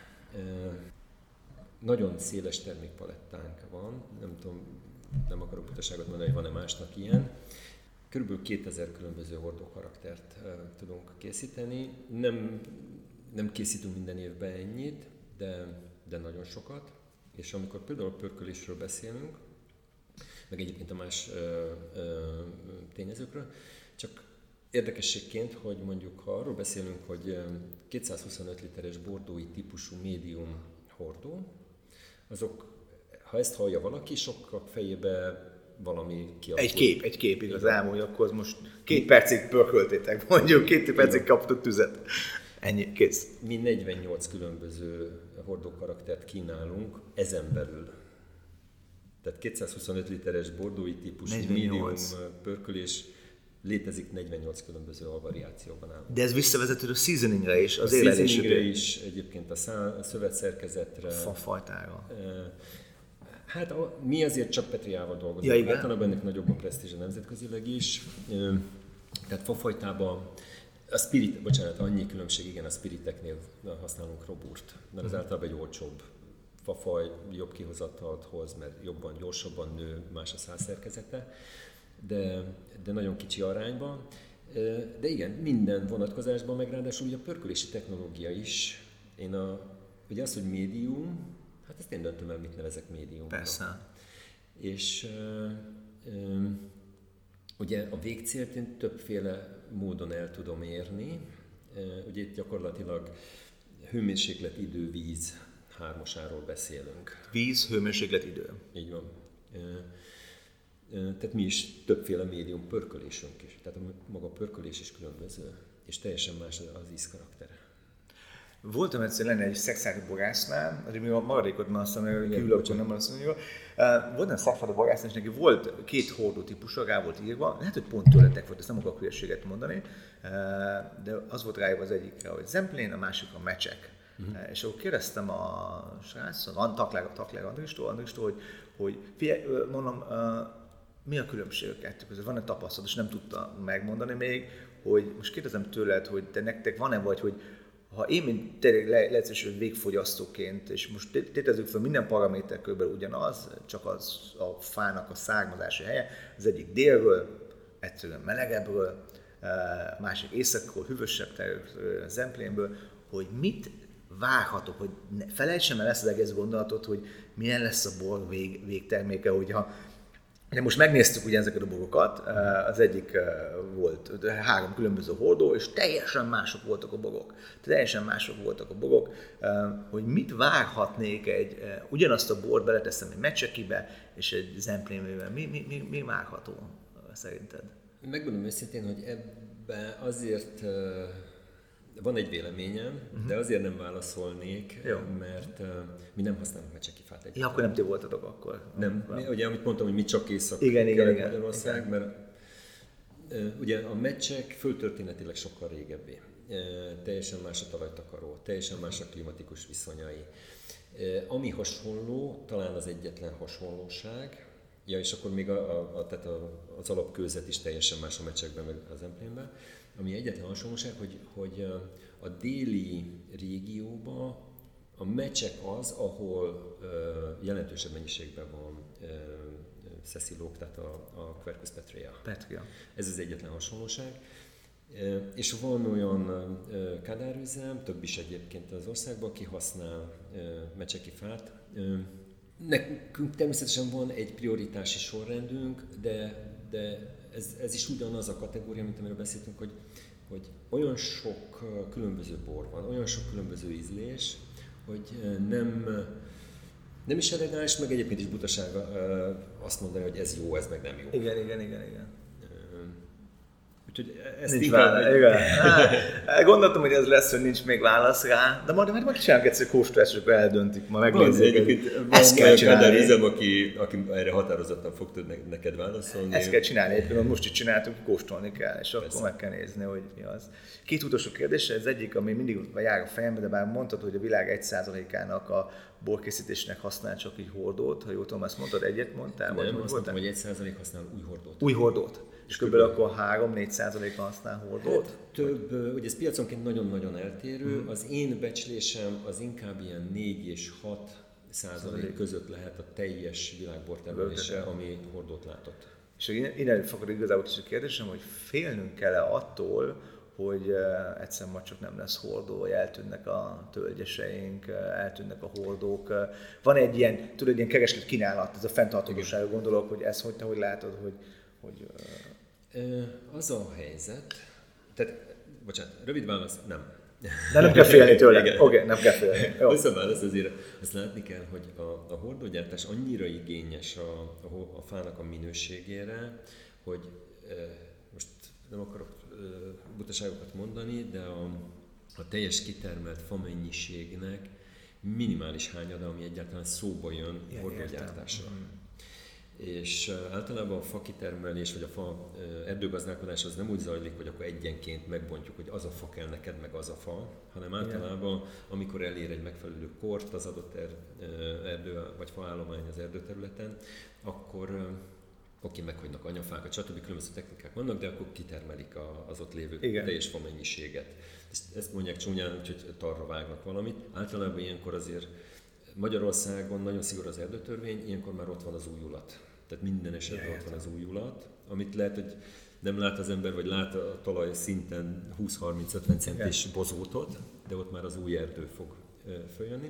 Speaker 2: nagyon széles termékpalettánk van, nem tudom, nem akarok butaságot mondani, hogy van-e másnak ilyen. Körülbelül kétezer különböző hordókaraktert tudunk készíteni. Nem, nem készítünk minden évben ennyit, de, de nagyon sokat. És amikor például a pörkölésről beszélünk, meg egyébként a más ö, ö, tényezőkről, csak érdekességként, hogy mondjuk ha arról beszélünk, hogy kétszázhuszonöt literes bordói típusú médium hordó, azok, ha ezt hallja valaki, sokak fejébe valami kialakul.
Speaker 1: Egy kép, egy kép igazából, hogy akkor most két percig pörköltétek, mondjuk két percig kaptok tüzet. Ennyi, kész.
Speaker 2: Mi negyvennyolc különböző hordókaraktert kínálunk ezen belül. Tehát kétszázhuszonöt literes bordói típusú médium pörkölés létezik negyvennyolc különböző alvariációban áll.
Speaker 1: De ez visszavezető a seasoningre is, az
Speaker 2: a seasoningre is, egyébként a, szá- a szövetszerkezetre.
Speaker 1: Fafajtára.
Speaker 2: Hát a, mi azért csak petriával dolgozunk. Ja, általában ennek nagyobb a presztízse nemzetközileg is. Tehát fafajtában a spirit, bocsánat, annyi különbség, igen, a spiriteknél használunk roburt, mert az hmm. általában egy olcsóbb fafaj, jobb kihozatalt hoz, mert jobban, gyorsabban nő, más a szálszerkezete, de, de nagyon kicsi arányban. De igen, minden vonatkozásban, meg ráadásul ugye a pörkölési technológia is. Én a, ugye az, hogy médium, hát ezt én döntöm el, mit nevezek médiumnak.
Speaker 1: Persze.
Speaker 2: És ö, ö, ugye a végcélt én többféle módon el tudom érni. Ugye itt gyakorlatilag hőmérséklet, idő, víz hármasáról beszélünk.
Speaker 1: Víz, hőmérséklet, idő.
Speaker 2: Így van. Tehát mi is többféle médium pörkölésünk is. Tehát maga a pörkölés is különböző, és teljesen más az ízkaraktere.
Speaker 1: Voltam egyszer lenne egy szexádi borásznál, azért még a maradékot már azt mondom, hogy kívül akkor nem azt mondja. Volt egy szexádi borásznál, és neki volt két hordó típusa, rá volt írva, lehet, hogy pont tőletek volt, ezt nem akarok hülyeséget mondani, de az volt ráírva az egyikre, hogy Zemplén, a másik a mecsek. Uh-huh. És akkor kérdeztem a srácot, a Takler Andristól, Andristól, hogy, hogy figyelj, mondom, mi a különbség a kettő között? Van-e tapasztalat, és nem tudta megmondani még, hogy most kérdezem tőled, hogy te nektek van-e vagy, hogy ha én, mint tényleg le, lehetőség végfogyasztóként, és most tétezzük fel, minden paraméter körülbelül ugyanaz, csak az a fának a származási helye, az egyik délről, egyszerűen melegebbről, másik északról, hűvösebb területről, Zemplénből, hogy mit várhatok, hogy ne, felejtsem el ezt az egész gondolatot, hogy milyen lesz a bor vég, végterméke, hogyha de most megnéztük ugye ezeket a borokat, az egyik volt három különböző hordó, és teljesen mások voltak a borok. Teljesen mások voltak a borok, hogy mit várhatnék egy, ugyanazt a bort beleteszem egy mecsekibe, és egy Zemplénbe, mi, mi, mi, mi várható szerinted?
Speaker 2: Megmondom őszintén, hogy ebben azért van egy véleményem, uh-huh. de azért nem válaszolnék, jó. mert uh, mi nem használunk mecseki fát.
Speaker 1: Ja, akkor nem ti voltatok akkor.
Speaker 2: Nem, mi, ugye amit mondtam, hogy mi csak észak
Speaker 1: igen, igen, igen,
Speaker 2: Magyarország, mert uh, ugye a mecsek földtörténetileg sokkal régebbi. Uh, teljesen más a talajtakaró, teljesen más a klimatikus viszonyai. Uh, ami hasonló, talán az egyetlen hasonlóság, ja, és akkor még a, a, a, tehát a, az alapkőzet is teljesen más a mecsekben, meg az Zemplénben. Ami egyetlen hasonlóság, hogy, hogy a déli régióban a mecsek az, ahol jelentősebb mennyiségben van szeszilók, tehát a, a Quercus petrea.
Speaker 1: Petria.
Speaker 2: Ez az egyetlen hasonlóság. És van olyan kádárüzem, több is egyébként az országban, aki használ mecseki fát. Nekünk természetesen van egy prioritási sorrendünk, de, de ez, ez is ugyanaz a kategória, mint amiről beszéltünk, hogy, hogy olyan sok különböző bor van, olyan sok különböző ízlés, hogy nem, nem is elegáns, meg egyébként is butasága azt mondani, hogy ez jó, ez meg nem jó.
Speaker 1: Igen, igen, igen, igen.
Speaker 2: Úgyhogy ezt
Speaker 1: nincs
Speaker 2: inkább...
Speaker 1: válasz, igen. Hát, gondoltam, hogy ez lesz, hogy nincs még válasz rá, de majd, majd, majd csinálunk egyszer kóstolást, és akkor eldöntik, ma megnézzük.
Speaker 2: Ezt kell csinálni. Üzem, aki, aki erre határozottan fog tudni neked válaszolni.
Speaker 1: Ezt kell csinálni, egyébként most is csináltunk, kóstolni kell, és Persze. akkor meg kell nézni, hogy mi az. Két utolsó kérdés, ez egyik, ami mindig jár a fejembe, de bár mondtad, hogy a világ egy százalékának a borkészítésnek használ csak így hordót, ha jól tudom, ezt mondtad, egyet mondtál?
Speaker 2: Nem,
Speaker 1: vagy,
Speaker 2: azt
Speaker 1: vagy
Speaker 2: mondtam, hogy egy százalék használ új hordót.
Speaker 1: Új hordót. És kb. Akkor három-négy százaléka használ hordót?
Speaker 2: Hát, több, ugye ez piaconként nagyon-nagyon eltérő. Mm. Az én becslésem az inkább ilyen négy és hat százalék között lehet a teljes világbortermelése, ami hordót látott.
Speaker 1: És innen fakad igazából is a kérdésem, hogy félnünk kell-e attól, hogy uh, egyszer majd csak nem lesz hordó, vagy eltűnnek a tölgyeseink, uh, eltűnnek a hordók. Uh, van egy ilyen, tudod, ilyen kereslet kínálat, ez a fenntarthatóságra gondolok, hogy ezt hogy te hogy látod, hogy... hogy
Speaker 2: uh... Az a helyzet, tehát, bocsánat, rövid válasz, nem.
Speaker 1: De nem kell félni tőle. Oké, okay, nem kell félni.
Speaker 2: Jó. Hosszabb válasz azért, azt látni kell, hogy a, a hordógyártás annyira igényes a, a, a fának a minőségére, hogy e, most nem akarok e, butaságokat mondani, de a, a teljes kitermelt fa mennyiségnek minimális hányada, ami egyáltalán szóba jön ja, hordógyártásra. Mm. És általában a fa kitermelés vagy a fa erdőgazdálkodás az nem úgy zajlik, hogy akkor egyenként megbontjuk, hogy az a fa kell neked, meg az a fa, hanem általában, amikor elér egy megfelelő kort az adott erdő vagy faállomány az erdőterületen, akkor oké, meghagynak anyafákat, stb. Különböző technikák vannak, de akkor kitermelik az ott lévő Igen. teljes fa mennyiséget. Ezt mondják csúnyán, hogy tarra vágnak valamit. Általában ilyenkor azért Magyarországon nagyon szigorú az erdőtörvény, ilyenkor már ott van az újulat. Tehát minden esetben ott van az újulat, amit lehet, hogy nem lát az ember, vagy lát a talaj szinten húsz-harminc-ötven centis bozótot, de ott már az új erdő fog följönni.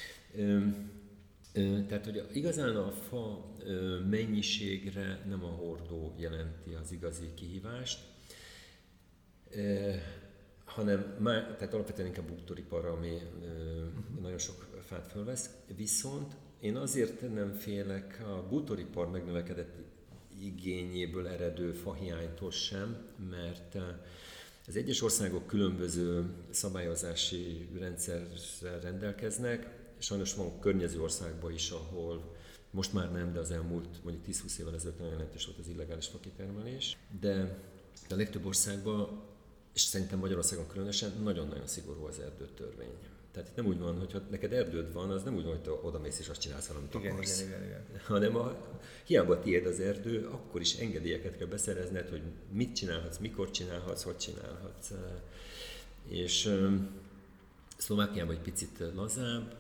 Speaker 2: Tehát, hogy igazán a fa mennyiségre nem a hordó jelenti az igazi kihívást, hanem már, tehát alapvetően inkább bútoriparra, ami uh-huh. nagyon sok fát fölvesz. Viszont én azért nem félek a bútoripar megnövekedett igényéből eredő fahiánytól sem, mert az egyes országok különböző szabályozási rendszerrel rendelkeznek, sajnos van környező országban is, ahol most már nem, de az elmúlt mondjuk tíz-húsz évvel ezelőtt nagyon jelentős volt az illegális fakitermelés, de a legtöbb országban, és szerintem Magyarországon különösen nagyon-nagyon szigorú az erdőtörvény. Tehát itt nem úgy van, hogy ha neked erdőd van, az nem úgy van, hogy te odamész és azt csinálsz, amit
Speaker 1: igen,
Speaker 2: akarsz.
Speaker 1: Igen, igen, igen.
Speaker 2: Hanem a, hiába tiéd az erdő, akkor is engedélyeket kell beszerezned, hogy mit csinálhatsz, mikor csinálhatsz, hogy csinálhatsz. És Szlovákiában egy picit lazább,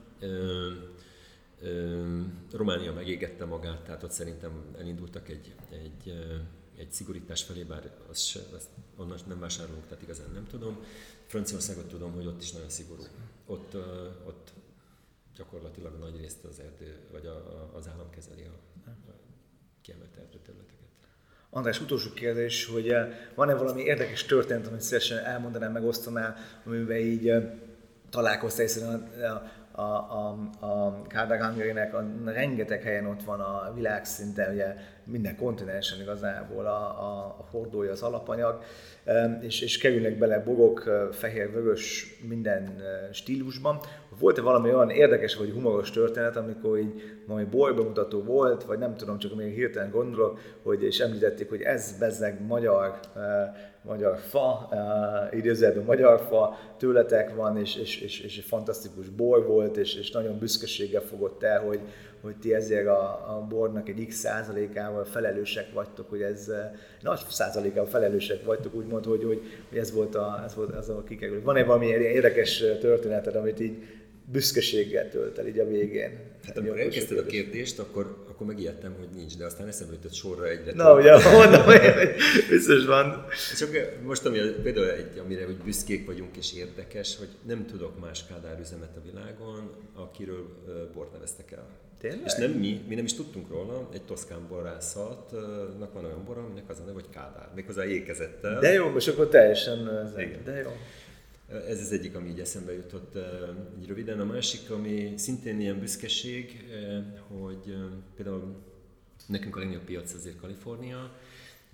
Speaker 2: Románia megégette magát, tehát ott szerintem elindultak egy, egy, egy szigorítás felé, bár azt, se, azt onnan nem vásárolunk, tehát igazán nem tudom. Franciaországot tudom, hogy ott is nagyon szigorú. Ott, ott gyakorlatilag a nagy részt az erdő, vagy a, a, az állam kezeli a, a kiemelt erdőterületeket.
Speaker 1: András, utolsó kérdés, hogy van-e valami érdekes történet, amit szívesen elmondanál, megosztanál, amiben így találkoztál, hiszen a, a, a, a Kádár Hungary-nek a rengeteg helyen ott van a világszinten, ugye minden kontinensen igazából a, a, a hordója, az alapanyag, és, és kerülnek bele borok, fehér, vörös, minden stílusban. Volt-e valami olyan érdekes vagy humoros történet, amikor így valami borbemutató volt, vagy nem tudom, csak még hirtelen gondolok, hogy és említették, hogy ez bezzeg magyar, magyar fa, idézőjelben magyar fa, tőletek van, és, és, és, és egy fantasztikus bor volt, és, és nagyon büszkeséggel fogott el, hogy, hogy ti ezért a, a bornak egy x százalékával felelősek vagytok, hogy ez nagy százalékával felelősek vagytok, úgymond, hogy, hogy, hogy ez volt a, ez volt az a kikerülő. Van-e valami érdekes történeted, amit így büszkeséggel tölt el így a végén?
Speaker 2: Hát amikor elkezdted a kérdést, akkor, akkor megijedtem, hogy nincs, de aztán eszembe jutott sorra egyre.
Speaker 1: Na ugye, mondom, hogy biztos van.
Speaker 2: Csak most, ami például egy, amire hogy büszkék vagyunk és érdekes, hogy nem tudok más Kádár üzemet a világon, akiről bort neveztek el.
Speaker 1: Tényleg?
Speaker 2: És nem mi, mi nem is tudtunk róla, egy toszkán borászatnak van olyan bora, aminek az a neve, hogy Kádár, méghozzá ékezettel.
Speaker 1: De jó, most akkor teljesen, de jó.
Speaker 2: Ez az egyik, ami így eszembe jutott így röviden. A másik, ami szintén ilyen büszkeség, hogy például nekünk a legnagyobb piac azért Kalifornia,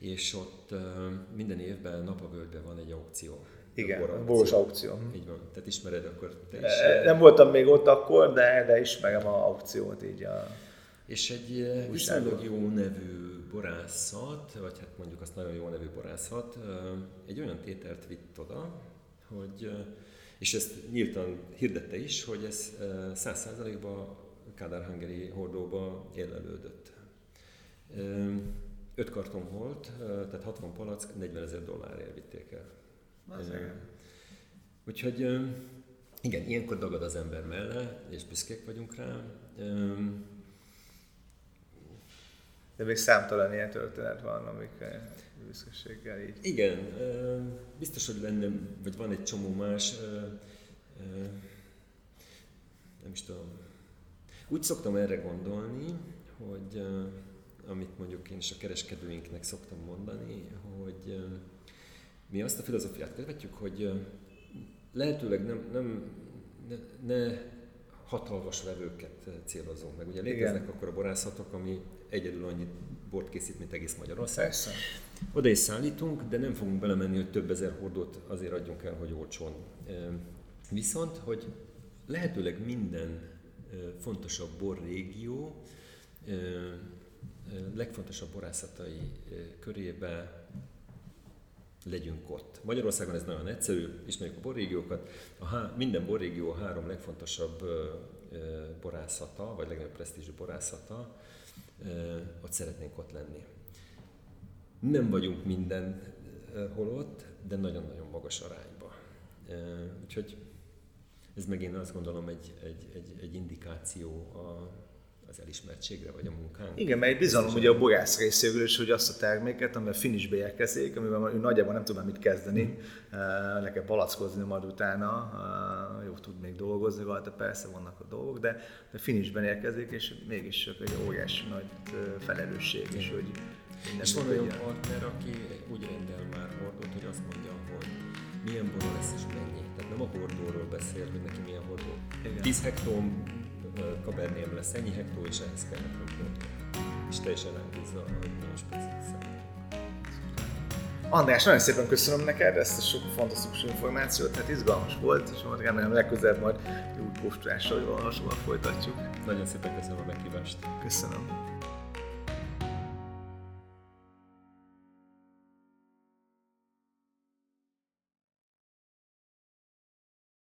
Speaker 2: és ott minden évben Napavölgyben van egy aukció.
Speaker 1: Igen, a boros aukció.
Speaker 2: Így van, tehát ismered akkor te is.
Speaker 1: E, nem voltam még ott akkor, de, de ismerem a aukciót így a
Speaker 2: És egy viszonylag jó nevű borászat, vagy hát mondjuk azt nagyon jó nevű borászat, egy olyan tételt vitt oda, hogy, és ezt nyíltan hirdette is, hogy ez száz százalékban Kádár-Hungary hordóba érlelődött. Öt karton volt, tehát hatvan palack, negyvenezer dollárért vitték el.
Speaker 1: Azért.
Speaker 2: Úgyhogy igen, ilyenkor dagad az ember mellé, és büszkék vagyunk rá.
Speaker 1: De még számtalan ilyen történet van, amik büszkeséggel így.
Speaker 2: Igen, biztos, hogy lenne, vagy van egy csomó más, nem is tudom. Úgy szoktam erre gondolni, hogy amit mondjuk én is a kereskedőinknek szoktam mondani, hogy mi azt a filozófiát követjük, hogy lehetőleg nem, nem ne, ne hatalmas vevőket célozunk meg. Ugye léteznek akkor a borászatok, ami egyedül annyi bort készít, mint egész Magyarország.
Speaker 1: Persze.
Speaker 2: Oda is szállítunk, de nem fogunk belemenni, hogy több ezer hordót azért adjunk el, hogy olcsón. Viszont, hogy lehetőleg minden fontosabb borrégió legfontosabb borászatai körébe legyünk ott. Magyarországon ez nagyon egyszerű, ismerjük a borrégiókat. A há- minden borrégió a három legfontosabb borászata, vagy legnagyobb presztízsű borászata, ott szeretnénk ott lenni. Nem vagyunk mindenhol ott, de nagyon-nagyon magas arányba. Úgyhogy ez megint azt gondolom egy, egy, egy, egy indikáció a, az elismertségre, vagy a munkánk.
Speaker 1: Igen, mert egy bizalom ugye a borász részéről is, hogy azt a terméket, amivel finishbe érkezik, amivel ő nagyjából nem tudom mit kezdeni, mm. le kell palackozni majd utána, jó tud még dolgozni rajta, persze vannak a dolgok, de, de finishben érkezik, és mégis egy óriási nagy felelősség is, hogy
Speaker 2: és van olyan partner, aki úgy rendel már hordót, hogy azt mondja, hogy milyen bor lesz és mennyi. Tehát nem a hordóról beszél, hogy neki milyen hordó. tíz hektó kaberném lesz, ennyi hektó, és ehhez kell nekünk. És teljesen rábízza, hogy nagyon specifikus.
Speaker 1: András, nagyon szépen köszönöm neked ezt a sok fantasztikus információt, hát izgalmas volt, és majd remélem legközelebb majd jó kóstolással, jól hasonlóan folytatjuk.
Speaker 2: Nagyon szépen köszönöm a meghívást.
Speaker 1: Köszönöm.